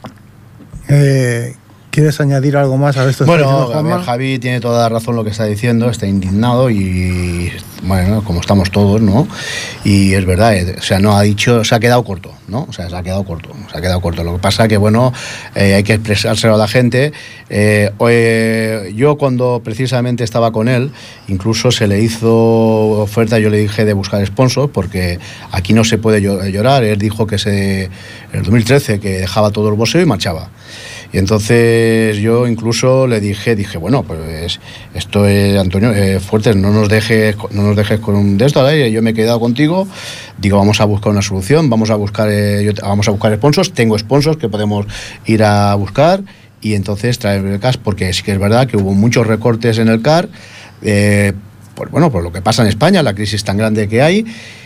Eh, ¿Quieres añadir algo más a esto? Bueno, a ver, Javi tiene toda la razón lo que está diciendo, está indignado y, bueno, como estamos todos, ¿no? Y es verdad, eh, o sea, no ha dicho, se ha quedado corto, ¿no? O sea, se ha quedado corto, se ha quedado corto. Lo que pasa que, bueno, eh, hay que expresárselo a la gente. Eh, eh, yo cuando precisamente estaba con él, incluso se le hizo oferta, yo le dije de buscar sponsors, porque aquí no se puede llorar. Él dijo que se, en el dos mil trece que dejaba todo el boxeo y marchaba. Y entonces yo incluso le dije, dije, bueno, pues esto es, Antonio, eh, Fuertes, no nos dejes, no nos dejes con un de esto, ¿eh? Yo me he quedado contigo, digo, vamos a buscar una solución, vamos a buscar, eh, yo, vamos a buscar sponsors, tengo sponsors que podemos ir a buscar y entonces traer becas, porque sí que es verdad que hubo muchos recortes en el C A R, eh, pues bueno, por lo que pasa en España, la crisis tan grande que hay,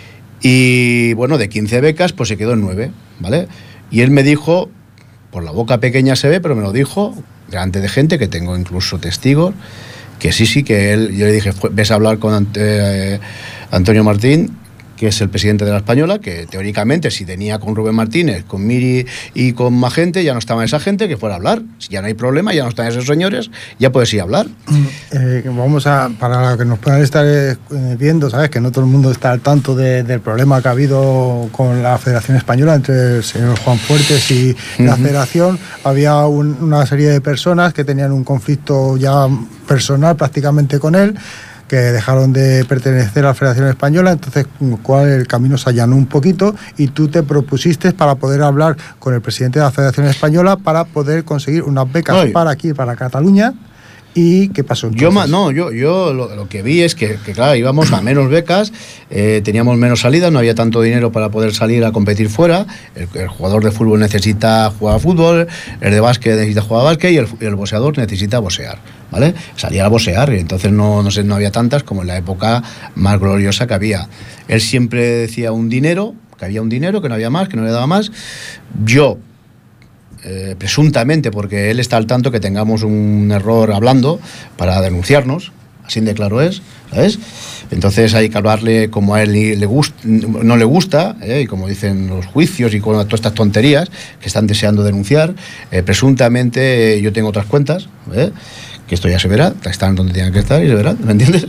y bueno, de quince becas, pues se quedó en nueve, ¿vale? Y él me dijo, por la boca pequeña se ve, pero me lo dijo delante de gente, que tengo incluso testigos, que sí, sí, que él, yo le dije, ves a hablar con eh, Antonio Martín, que es el presidente de la Española, que teóricamente si tenía con Rubén Martínez, con Miri y con más gente, ya no estaba esa gente, que fuera a hablar. Si ya no hay problema, ya no están esos señores, ya puedes ir a hablar. Eh, vamos a, para que nos puedan estar eh, viendo, ¿sabes? Que no todo el mundo está al tanto de, del problema que ha habido con la Federación Española, entre el señor Juan Fuertes y uh-huh. la Federación. Había un, una serie de personas que tenían un conflicto ya personal prácticamente con él, que dejaron de pertenecer a la Federación Española, entonces cuál el camino se allanó un poquito y tú te propusiste para poder hablar con el presidente de la Federación Española para poder conseguir unas becas Ay. para aquí, para Cataluña. ¿Y qué pasó entonces? Yo, no, yo, yo lo, lo que vi es que, que, claro, íbamos a menos becas, eh, teníamos menos salidas, no había tanto dinero para poder salir a competir fuera. El, el jugador de fútbol necesita jugar a fútbol, el de básquet necesita jugar a básquet y el, el boxeador necesita boxear, ¿vale? Salía a boxear y entonces no, no, sé, no había tantas como en la época más gloriosa que había. Él siempre decía un dinero, que había un dinero, que no había más, que no le daba más. Yo... Eh, presuntamente, porque él está al tanto que tengamos un error hablando para denunciarnos, así de claro es, ¿sabes? Entonces hay que hablarle como a él le gust, no le gusta, ¿eh? Y como dicen los juicios y con todas estas tonterías que están deseando denunciar. Eh, presuntamente eh, yo tengo otras cuentas, ¿eh? Que esto ya se verá, están donde tienen que estar y se verán, ¿me entiendes?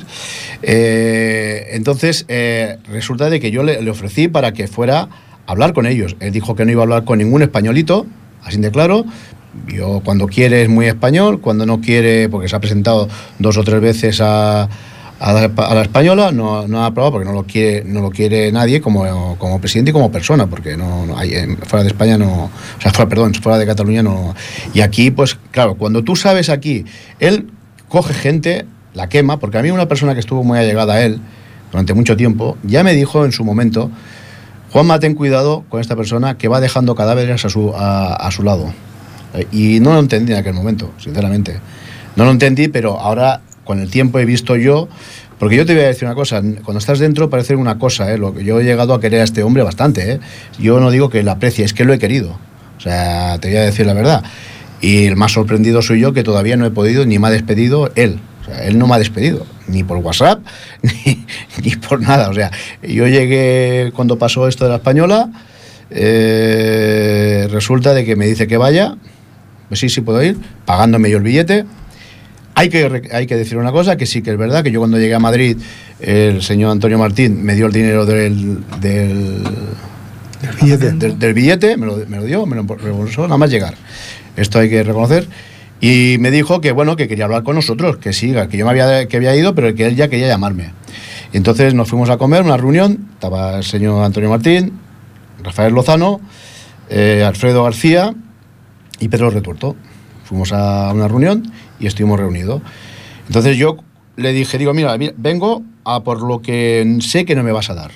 Eh, entonces eh, resulta de que yo le, le ofrecí para que fuera a hablar con ellos. Él dijo que no iba a hablar con ningún españolito, así de claro. Yo cuando quiere es muy español, cuando no quiere, porque se ha presentado dos o tres veces a, a, la, a la Española, no, no ha aprobado porque no lo quiere, no lo quiere nadie como, como presidente y como persona, porque no, no hay, fuera de España no, o sea, fuera, perdón, fuera de Cataluña no. Y aquí, pues claro, cuando tú sabes aquí, él coge gente, la quema, porque a mí una persona que estuvo muy allegada a él durante mucho tiempo, ya me dijo en su momento, Juanma, ten cuidado con esta persona que va dejando cadáveres a su, a, a su lado. Y no lo entendí en aquel momento, sinceramente. No lo entendí, pero ahora, con el tiempo, he visto yo... Porque yo te voy a decir una cosa, cuando estás dentro parece una cosa, ¿eh? Lo que yo he llegado a querer a este hombre bastante, ¿eh? Yo no digo que lo aprecie, es que lo he querido. O sea, te voy a decir la verdad. Y el más sorprendido soy yo, que todavía no he podido, ni me ha despedido él. O sea, él no me ha despedido, ni por WhatsApp, ni, ni por nada. O sea, yo llegué cuando pasó esto de la Española, eh, resulta de que me dice que vaya, pues sí, sí puedo ir, pagándome yo el billete. Hay que, hay que decir una cosa, que sí que es verdad, que yo cuando llegué a Madrid, el señor Antonio Martín me dio el dinero del... del ¿El billete? Del, del billete, me lo, me lo dio, me lo reembolsó, nada más llegar. Esto hay que reconocer. Y me dijo que bueno, que quería hablar con nosotros, que siga, que yo me había, que había ido, pero que él ya quería llamarme. Y entonces nos fuimos a comer, una reunión, estaba el señor Antonio Martín, Rafael Lozano, eh, Alfredo García y Pedro Retuerto. Fuimos a una reunión y estuvimos reunidos. Entonces yo le dije, digo, mira, mira, vengo a por lo que sé que no me vas a dar.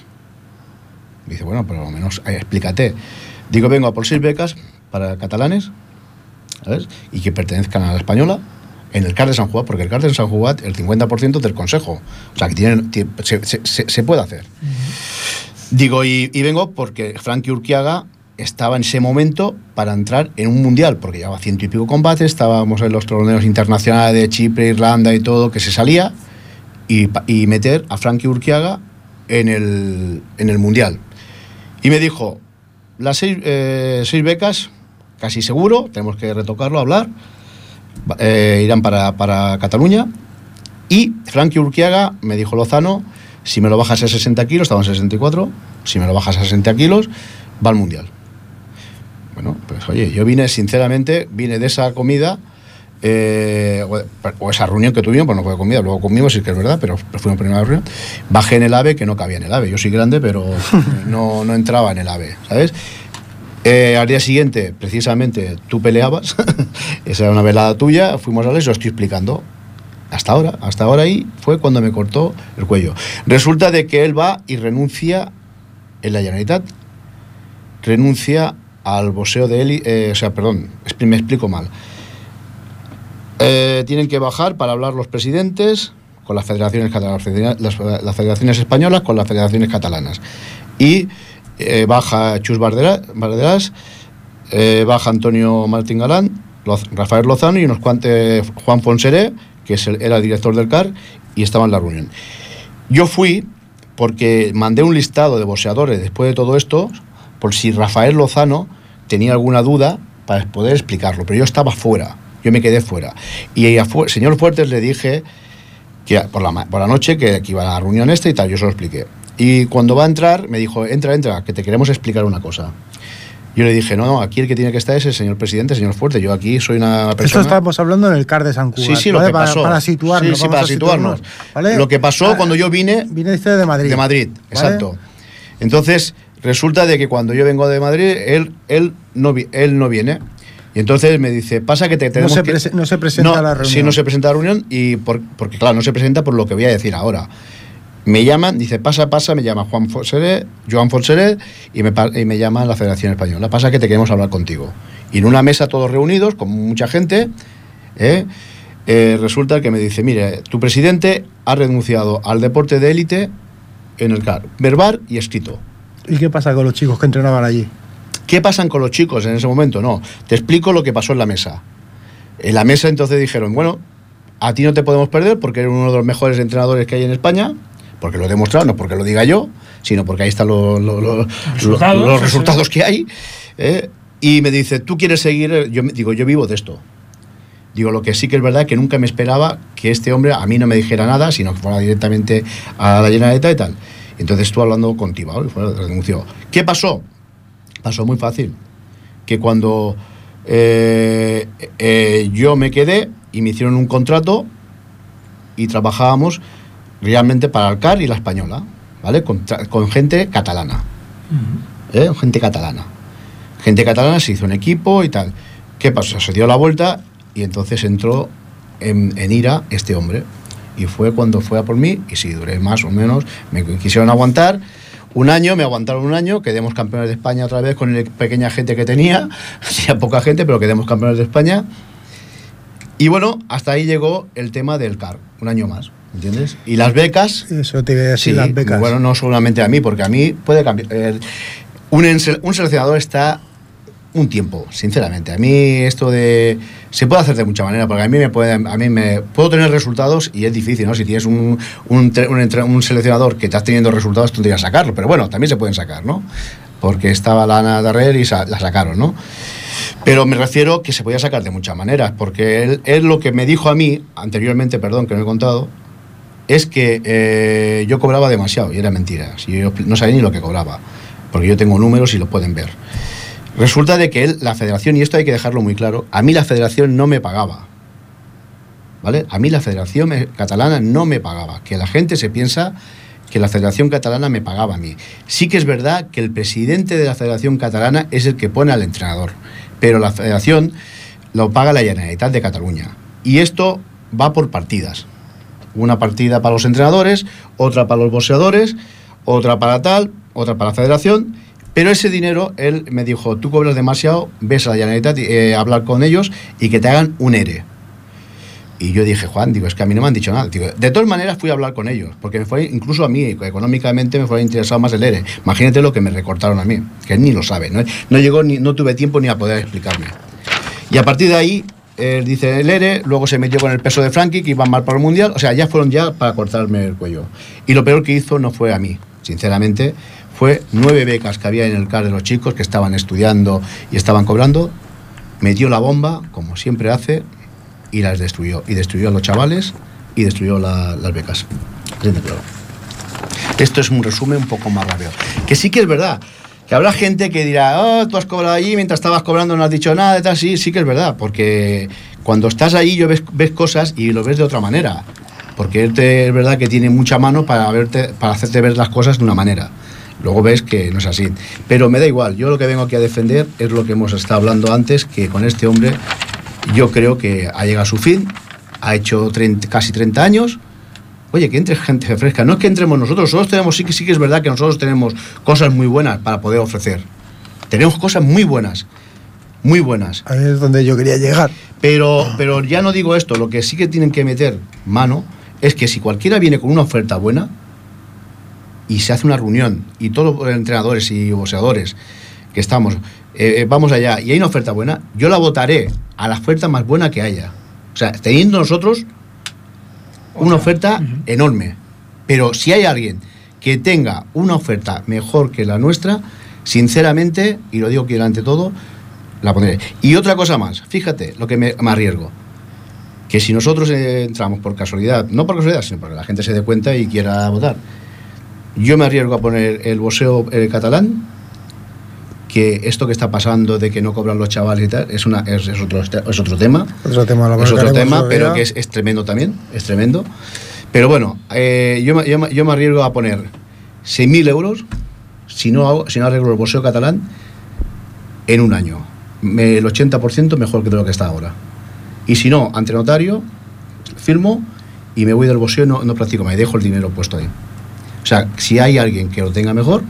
Me dice, bueno, pero al menos eh, explícate. Digo, vengo a por seis becas para catalanes, ¿sabes? Y que pertenezcan a la española en el C A R de San Juan, porque el C A R de San Juan, el cincuenta por ciento es del Consejo. O sea, que tienen, tiene, se, se, se puede hacer. Uh-huh. Digo, y, y vengo porque Frankie Urquiaga estaba en ese momento para entrar en un mundial, porque llevaba ciento y pico combates, estábamos en los torneos internacionales de Chipre, Irlanda y todo, que se salía, y, y meter a Frankie Urquiaga en el, en el mundial. Y me dijo, las seis, eh, seis becas, casi seguro, tenemos que retocarlo, hablar, eh, irán para, para Cataluña, y Frankie Urquiaga, me dijo Lozano, si me lo bajas a sesenta kilos, estaba en sesenta y cuatro, si me lo bajas a sesenta kilos, va al mundial. Bueno, pues oye, yo vine, sinceramente, vine de esa comida, eh, o, o esa reunión que tuvimos, pues no fue comida, luego comimos, sí que es verdad, pero fue una primera reunión, bajé en el AVE, que no cabía en el AVE, yo soy grande, pero no, no entraba en el AVE, ¿sabes? Eh, al día siguiente, precisamente, tú peleabas, esa era una velada tuya, fuimos a la, lo estoy explicando, hasta ahora, hasta ahora ahí fue cuando me cortó el cuello. Resulta de que él va y renuncia en la Generalitat, renuncia al boxeo de él, eh, o sea, perdón, me explico mal. Eh, tienen que bajar para hablar los presidentes con las federaciones catalanas, las, las federaciones españolas con las federaciones catalanas. Y eh, baja Chus Barderas, eh, baja Antonio Martín Galán, Loz, Rafael Lozano y unos cuantos, Juan Fonseré, que es el, era el director del C A R, y estaba en la reunión. Yo fui porque mandé un listado de boxeadores después de todo esto, por si Rafael Lozano tenía alguna duda para poder explicarlo, pero yo estaba fuera, yo me quedé fuera. Y al señor Fuertes le dije que por la, por la noche que, que iba a la reunión esta y tal, yo se lo expliqué. Y cuando va a entrar, me dijo, entra, entra, que te queremos explicar una cosa. Yo le dije, no, no, aquí el que tiene que estar es el señor presidente, el señor Fuerte. Yo aquí soy una persona... Esto estábamos hablando en el C A R de San Cugat. Sí, sí, lo ¿vale? que pasó. Para, para situarnos. Sí, sí, para situarnos. situarnos ¿vale? Lo que pasó ah, cuando yo vine... Vine de Madrid. De Madrid, ¿vale? Exacto. Entonces, resulta de que cuando yo vengo de Madrid, él, él, no, él no viene. Y entonces me dice, pasa que te tenemos no se que... Prese, no se presenta no, a la reunión. Sí, no se presenta a la reunión, y por, porque claro, no se presenta por lo que voy a decir ahora. Me llaman, dice, pasa, pasa, me llama Juan Fonseré, Joan Fonseré, y me, y me llama la Federación Española. Pasa que te queremos hablar contigo. Y en una mesa todos reunidos, con mucha gente, ¿eh? Eh, resulta que me dice, mire, tu presidente ha renunciado al deporte de élite en el C A R, verbal y escrito. ¿Y qué pasa con los chicos que entrenaban allí? ¿Qué pasan con los chicos en ese momento? No, te explico lo que pasó en la mesa. En la mesa entonces dijeron, bueno, a ti no te podemos perder porque eres uno de los mejores entrenadores que hay en España, porque lo he demostrado, no porque lo diga yo, sino porque ahí están los, los, los, resultados, los resultados sí. que hay. ¿eh? Y me dice, ¿tú quieres seguir? Yo digo, yo vivo de esto. Digo, lo que sí que es verdad que nunca me esperaba que este hombre a mí no me dijera nada, sino que fuera directamente a la Generalitat y tal. Entonces estuve hablando contigo, y fuera, renunció. ¿Qué pasó? Pasó muy fácil. Que cuando eh, eh, yo me quedé y me hicieron un contrato y trabajábamos realmente para el C A R y la española, ¿vale? Con, con gente catalana. Uh-huh. ¿eh? Gente catalana. Gente catalana, se hizo un equipo y tal. ¿Qué pasó? Se dio la vuelta y entonces entró en, en ira este hombre. Y fue cuando fue a por mí, y sí, duré más o menos, me quisieron aguantar. Un año, me aguantaron un año, quedemos campeones de España otra vez con la pequeña gente que tenía, hacía poca gente, pero quedemos campeones de España. Y bueno, hasta ahí llegó el tema del C A R, un año más, ¿entiendes? Y las becas... Eso te iba a decir, sí, las becas. Bueno, no solamente a mí, porque a mí puede cambiar... Eh, un, un seleccionador está un tiempo, sinceramente. A mí esto de... Se puede hacer de mucha manera, porque a mí me puede, a mí me puedo tener resultados y es difícil, ¿no? Si tienes un, un, un, un seleccionador que estás teniendo resultados, tú tendrías que sacarlo, pero bueno, también se pueden sacar, ¿no? Porque estaba la Ana Darrer y sa, la sacaron, ¿no? Pero me refiero que se podía sacar de muchas maneras, porque él, él lo que me dijo a mí, anteriormente, perdón, que no he contado, es que eh, yo cobraba demasiado, y era mentira. Si yo no sabía ni lo que cobraba, porque yo tengo números y los pueden ver. Resulta de que él, la federación, y esto hay que dejarlo muy claro, a mí la federación no me pagaba, ¿vale? A mí la federación catalana no me pagaba, que la gente se piensa que la federación catalana me pagaba a mí. Sí que es verdad que el presidente de la federación catalana es el que pone al entrenador, pero la federación lo paga la Generalitat de Cataluña. Y esto va por partidas. Una partida para los entrenadores, otra para los boxeadores, otra para tal, otra para la federación, Pero ese dinero, él me dijo, tú cobras demasiado, ves a la Generalitat eh, a hablar con ellos y que te hagan un E R E. Y yo dije, Juan, digo, es que a mí no me han dicho nada. Digo, de todas maneras fui a hablar con ellos, porque me fue, incluso a mí, económicamente, me fue interesado más el E R E. Imagínate lo que me recortaron a mí, que él ni lo sabe. No, no llegó, ni, no tuve tiempo ni a poder explicarme. Y a partir de ahí, él dice el E R E, luego se metió con el peso de Frankie, que iba mal para el Mundial. O sea, ya fueron ya para cortarme el cuello. Y lo peor que hizo no fue a mí, sinceramente. Fue nueve becas que había en el C A R de los chicos que estaban estudiando y estaban cobrando. Metió la bomba, como siempre hace, y las destruyó. Y destruyó a los chavales y destruyó la, las becas. Claro. Esto es un resumen un poco más rápido. Que sí que es verdad, que habrá gente que dirá, oh, tú has cobrado allí, mientras estabas cobrando no has dicho nada, y tal. Sí, sí que es verdad, porque cuando estás ahí yo ves, ves cosas y lo ves de otra manera. Porque él te, es verdad que tiene mucha mano para, verte, para hacerte ver las cosas de una manera. Luego ves que no es así. Pero me da igual, yo lo que vengo aquí a defender es lo que hemos estado hablando antes, que con este hombre yo creo que ha llegado a su fin, ha hecho treinta, casi treinta años. Oye, que entre gente fresca, no es que entremos nosotros, nosotros tenemos, sí que, sí que es verdad que nosotros tenemos cosas muy buenas para poder ofrecer. Tenemos cosas muy buenas, muy buenas. Ahí es donde yo quería llegar. Pero, pero ya no digo esto, lo que sí que tienen que meter mano es que si cualquiera viene con una oferta buena, y se hace una reunión, y todos los entrenadores y boxeadores que estamos, eh, vamos allá, y hay una oferta buena, yo la votaré a la oferta más buena que haya. O sea, teniendo nosotros una oferta uh-huh. enorme. Pero si hay alguien que tenga una oferta mejor que la nuestra, sinceramente, y lo digo aquí delante de todo, la pondré. Y otra cosa más, fíjate lo que me, me arriesgo. Que si nosotros eh, entramos por casualidad, no por casualidad, sino porque la gente se dé cuenta y quiera votar, yo me arriesgo a poner el boxeo eh, catalán, que esto que está pasando de que no cobran los chavales y tal, es, una, es, es, otro, es otro tema. Otro tema, es otro tema, pero que es, es tremendo también, es tremendo. Pero bueno, eh, yo, yo, yo me arriesgo a poner seis mil euros, si no, hago, si no arreglo el boxeo catalán, en un año. Me, el ochenta por ciento mejor que de lo que está ahora. Y si no, ante notario, firmo y me voy del boxeo y no, no practico más, y dejo el dinero puesto ahí. O sea, si hay alguien que lo tenga mejor,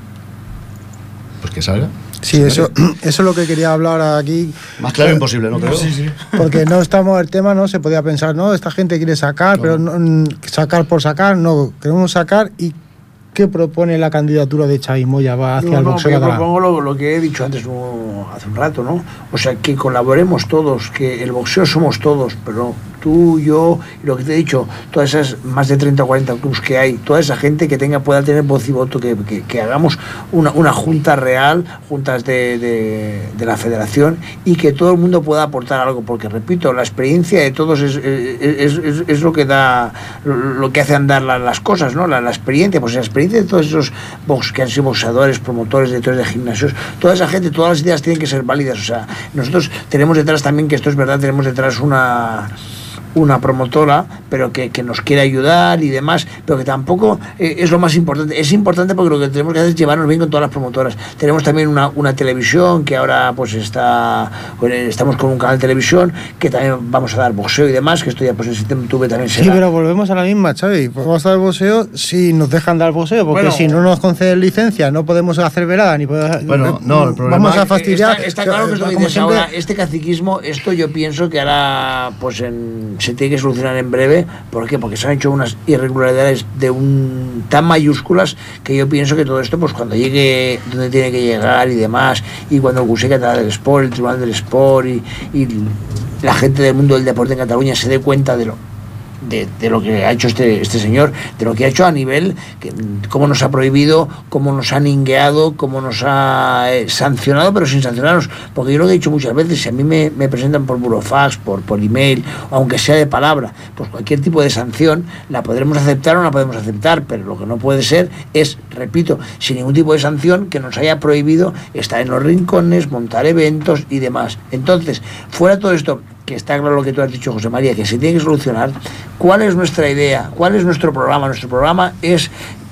pues que salga. Sí, eso, eso es lo que quería hablar aquí. Más claro imposible, ¿no? Creo. Sí, sí. Porque no estamos, el tema no se podía pensar, no, esta gente quiere sacar, no. pero no, sacar por sacar, no, queremos sacar. ¿Y qué propone la candidatura de Xavi Moya va hacia no, el no, boxeo yo catalán? propongo lo, lo que he dicho antes no, hace un rato, ¿no? O sea, que colaboremos todos, que el boxeo somos todos, pero tú, yo, y lo que te he dicho, todas esas más de treinta o cuarenta clubs que hay, toda esa gente que tenga pueda tener voz y voto, que, que, que hagamos una, una junta real, juntas de, de, de la federación, y que todo el mundo pueda aportar algo, porque repito, la experiencia de todos es, es, es, es lo que da, lo que hace andar la, las cosas, ¿no? La, la experiencia, pues la experiencia de todos esos box, que han sido boxeadores, promotores, directores de gimnasios, toda esa gente, todas las ideas tienen que ser válidas. O sea, nosotros tenemos detrás también, que esto es verdad, tenemos detrás una una promotora, pero que, que nos quiere ayudar y demás, pero que tampoco eh, es lo más importante. Es importante porque lo que tenemos que hacer es llevarnos bien con todas las promotoras. Tenemos también una, una televisión que ahora pues está, estamos con un canal de televisión que también vamos a dar boxeo y demás, que esto ya pues en septiembre tuve también. Sí, será. Pero volvemos a la misma, Xavi. Vamos a dar boxeo si nos dejan dar boxeo, porque bueno, si no nos conceden licencia no podemos hacer velada ni podemos, bueno, no, el problema vamos a fastidiar. Está, está claro que es lo que dices ahora, este caciquismo, esto yo pienso que ahora pues en se tiene que solucionar en breve. ¿Por qué? Porque se han hecho unas irregularidades de un tan mayúsculas que yo pienso que todo esto, pues cuando llegue donde tiene que llegar y demás, y cuando el Consell Català del Sport, el Tribunal del Sport y, y la gente del mundo del deporte en Cataluña se dé cuenta de lo De, de lo que ha hecho este, este señor, de lo que ha hecho a nivel, que, cómo nos ha prohibido, cómo nos ha ningueado, cómo nos ha eh, sancionado, pero sin sancionarnos, porque yo lo he dicho muchas veces, si a mí me, me presentan por burofax, por, por email, aunque sea de palabra, pues cualquier tipo de sanción la podremos aceptar o no la podemos aceptar, pero lo que no puede ser es, repito, sin ningún tipo de sanción que nos haya prohibido estar en los rincones, montar eventos y demás. Entonces, fuera todo esto, que está claro lo que tú has dicho, José María, que se tiene que solucionar. ¿Cuál es nuestra idea? ¿Cuál es nuestro programa? Nuestro programa es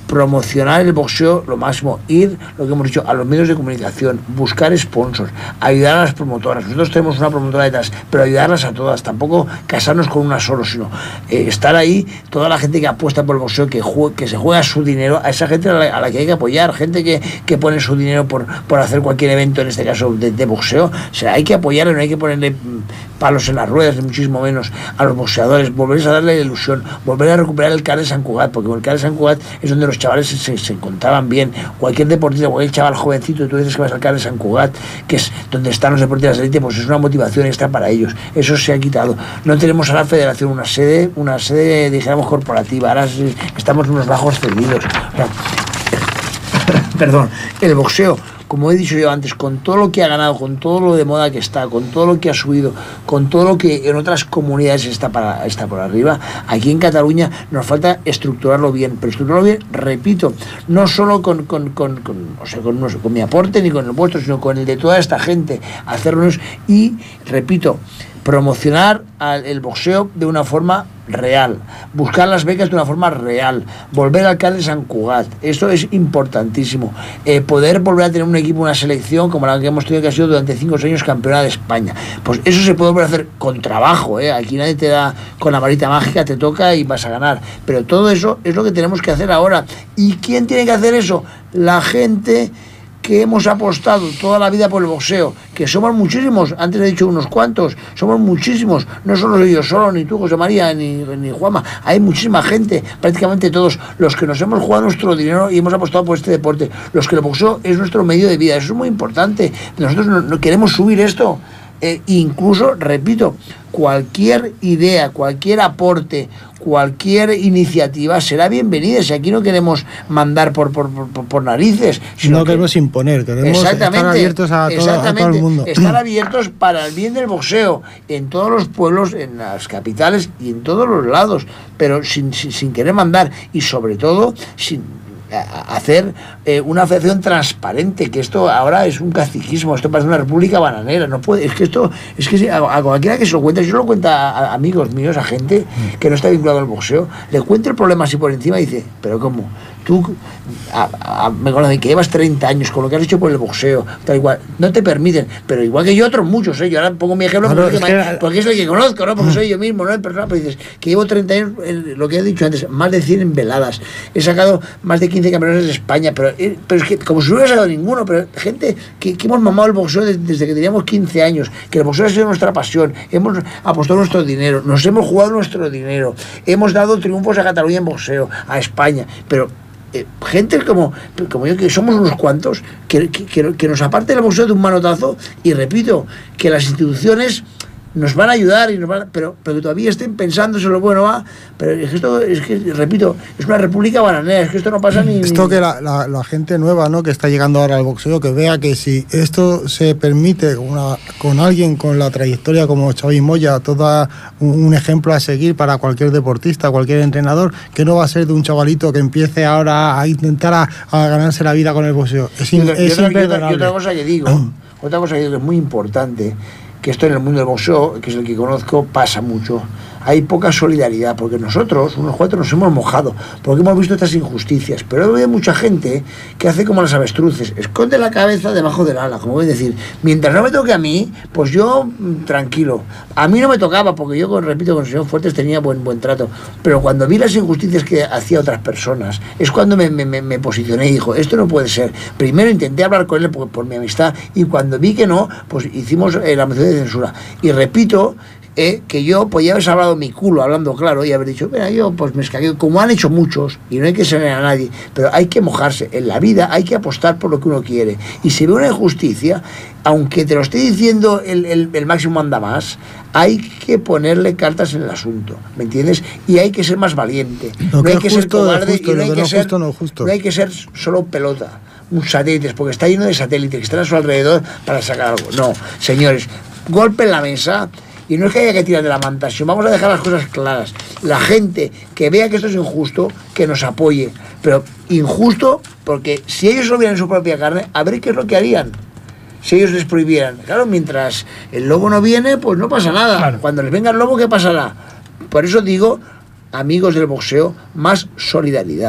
promocionar el boxeo lo máximo, ir, lo que hemos dicho, a los medios de comunicación, buscar sponsors, ayudar a las promotoras. Nosotros tenemos una promotora detrás, pero ayudarlas a todas, tampoco casarnos con una solo, sino eh, estar ahí, toda la gente que apuesta por el boxeo, que, juega, que se juega su dinero, a esa gente a la, a la que hay que apoyar, gente que, que pone su dinero por, por hacer cualquier evento, en este caso de, de boxeo. O sea, hay que apoyarle, no hay que ponerle palos en las ruedas, ni muchísimo menos a los boxeadores, volver a darle la ilusión, volver a recuperar el C A R de Sant Cugat, porque el C A R de Sant Cugat es donde los chavales se, se, se encontraban bien. Cualquier deportista, cualquier chaval jovencito, tú dices que vas al C A R de Sant Cugat, que es donde están los deportistas de élite, pues es una motivación extra para ellos. Eso se ha quitado. No tenemos a la federación una sede, una sede, dijéramos, corporativa. Ahora estamos en unos bajos cedidos. O sea, perdón, el boxeo, como he dicho yo antes, con todo lo que ha ganado, con todo lo de moda que está, con todo lo que ha subido, con todo lo que en otras comunidades está, para, está por arriba, aquí en Cataluña nos falta estructurarlo bien, pero estructurarlo bien, repito, no solo con, con, con, con, o sea, con, con mi aporte ni con el vuestro, sino con el de toda esta gente, hacernos y, repito, promocionar al, el boxeo de una forma real, buscar las becas de una forma real, volver al C A R de Sant Cugat, esto es importantísimo, eh, poder volver a tener un equipo, una selección como la que hemos tenido, que ha sido durante cinco años campeona de España, pues eso se puede volver a hacer con trabajo, ¿eh? Aquí nadie te da con la varita mágica, te toca y vas a ganar, pero todo eso es lo que tenemos que hacer ahora. ¿Y quién tiene que hacer eso? La gente que hemos apostado toda la vida por el boxeo, que somos muchísimos, antes he dicho unos cuantos, somos muchísimos, no solo yo solo, ni tú, José María, ni, ni Juanma, hay muchísima gente, prácticamente todos los que nos hemos jugado nuestro dinero y hemos apostado por este deporte, los que el boxeo es nuestro medio de vida, eso es muy importante, nosotros no, no queremos subir esto, eh, incluso, repito, cualquier idea, cualquier aporte, cualquier iniciativa será bienvenida. Si aquí no queremos mandar por, por, por, por narices, sino no que queremos imponer, queremos estar abiertos a todo, a todo el mundo. Estar abiertos para el bien del boxeo en todos los pueblos, en las capitales y en todos los lados, pero sin, sin, sin querer mandar y sobre todo sin hacer eh, una federación transparente, que esto ahora es un caciquismo, esto parece una república bananera, no puede, es que esto, es que a, a cualquiera que se lo cuente, yo lo cuenta a, a amigos míos, a gente que no está vinculado al boxeo, le cuento el problema así por encima y dice, pero ¿cómo? Tú a, a, me conocen que llevas treinta años con lo que has hecho por el boxeo, tal igual, no te permiten, pero igual que yo otros muchos, ¿eh? Yo ahora pongo mi ejemplo claro, porque, es que, que, porque es el que conozco, ¿no? Porque soy yo mismo, no en persona, pero dices que llevo treinta años, eh, lo que he dicho antes, más de cien veladas, he sacado más de quince campeonatos de España, pero, eh, pero es que como si no hubiera sacado ninguno, pero gente que, que hemos mamado el boxeo desde, desde que teníamos quince años, que el boxeo ha sido nuestra pasión, hemos apostado nuestro dinero, nos hemos jugado nuestro dinero, hemos dado triunfos a Cataluña en boxeo, a España, pero Eh, gente como, como yo, que somos unos cuantos, que, que, que nos aparte el boxeo de un manotazo, y repito, que las instituciones nos van a ayudar, y nos van a, pero, pero que todavía estén pensando sobre lo bueno va, pero es que esto, es que, repito, es una república bananera, es que esto no pasa ni... Esto ni... que la, la, la gente nueva, ¿no?, que está llegando ahora al boxeo, que vea que si esto se permite una, con alguien con la trayectoria como Xavi Moya, todo un, un ejemplo a seguir para cualquier deportista, cualquier entrenador, que no va a ser de un chavalito que empiece ahora a intentar a, a ganarse la vida con el boxeo. Es, in, y otra, es y otra, imperdonable. y otra cosa que digo, otra cosa que digo que es muy importante, que esto en el mundo del boxeo, que es el que conozco, pasa mucho. Hay poca solidaridad, porque nosotros, unos cuantos, nos hemos mojado, porque hemos visto estas injusticias, pero hay mucha gente que hace como las avestruces, esconde la cabeza debajo del ala, como voy a decir, mientras no me toque a mí, pues yo, tranquilo, a mí no me tocaba, porque yo, repito, con el señor Fuertes tenía buen, buen trato, pero cuando vi las injusticias que hacía otras personas, es cuando me, me, me posicioné y dijo, esto no puede ser. Primero intenté hablar con él por, por mi amistad, y cuando vi que no, pues hicimos eh, la moción de censura, y repito, Eh, que yo podía haber salvado mi culo hablando claro y haber dicho, mira, yo pues me escaqueo, como han hecho muchos, y no hay que ser a nadie, pero hay que mojarse. En la vida hay que apostar por lo que uno quiere, y si ve una injusticia, aunque te lo esté diciendo el, el, el máximo manda más, hay que ponerle cartas en el asunto, ¿me entiendes? Y hay que ser más valiente, lo no hay que que es ser justo, cobarde, justo, y no hay que, no ser, justo, no, justo. no hay que ser solo pelota, un satélites, porque está lleno de satélites que están a su alrededor para sacar algo. No, señores, golpe en la mesa. Y no es que haya que tirar de la manta, sino vamos a dejar las cosas claras. La gente que vea que esto es injusto, que nos apoye. Pero injusto, porque si ellos lo vieran en su propia carne, a ver qué es lo que harían. Si ellos les prohibieran. Claro, mientras el lobo no viene, pues no pasa nada. Claro. Cuando les venga el lobo, ¿qué pasará? Por eso digo, amigos del boxeo, más solidaridad.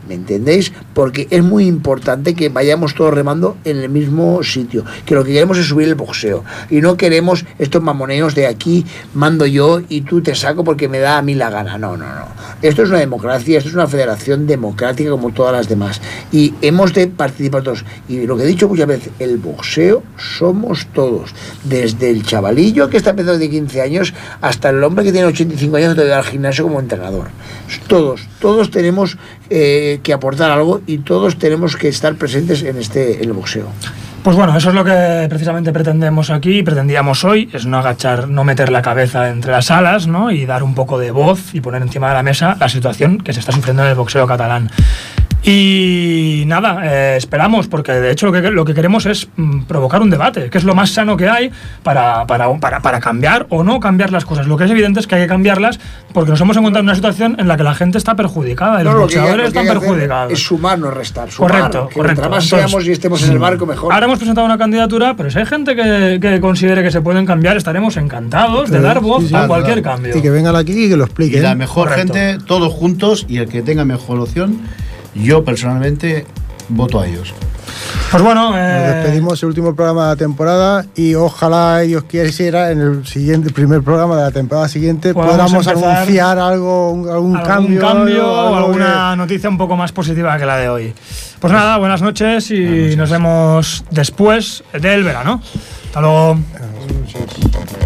¿Me entendéis? Porque es muy importante que vayamos todos remando en el mismo sitio, que lo que queremos es subir el boxeo y no queremos estos mamoneos de aquí mando yo y tú te saco porque me da a mí la gana. No, no, no. Esto es una democracia, esto es una federación democrática como todas las demás y hemos de participar todos. Y lo que he dicho muchas veces, el boxeo somos todos, desde el chavalillo que está empezando de quince años hasta el hombre que tiene ochenta y cinco años que te va al gimnasio como entrenador. Todos, todos tenemos eh, que aportar algo y todos tenemos que estar presentes en este en el boxeo. Pues bueno, eso es lo que precisamente pretendemos aquí, pretendíamos hoy, es no agachar, no meter la cabeza entre las alas, ¿no? Y dar un poco de voz y poner encima de la mesa la situación que se está sufriendo en el boxeo catalán. Y nada, eh, esperamos, porque de hecho lo que, lo que queremos es mm, provocar un debate, que es lo más sano que hay para, para, para, para cambiar o no cambiar las cosas. Lo que es evidente es que hay que cambiarlas porque nos hemos encontrado en una situación en la que la gente está perjudicada, y no, los lo que boxeadores hay, lo que están hay perjudicados. Es sumar, no restar. Sumar, correcto, que correcto. Mientras más Entonces, seamos y estemos en el barco, mejor. Ahora hemos presentado una candidatura, pero si hay gente que, que considere que se pueden cambiar, estaremos encantados de dar voz Sí, sí, a sí, cualquier claro. cambio. Y que vengan aquí y que lo Y expliquen. la mejor Correcto. gente, todos juntos, y el que tenga mejor opción, yo personalmente voto a ellos. Pues bueno, Nos eh, despedimos el último programa de la temporada y ojalá Dios quisiera en el siguiente primer programa de la temporada siguiente Podamos podamos empezar anunciar algo, un- algún, algún cambio, cambio o algo alguna noticia un poco más positiva que la de hoy. Pues nada, buenas noches y nos vemos después del verano. Hasta luego. que-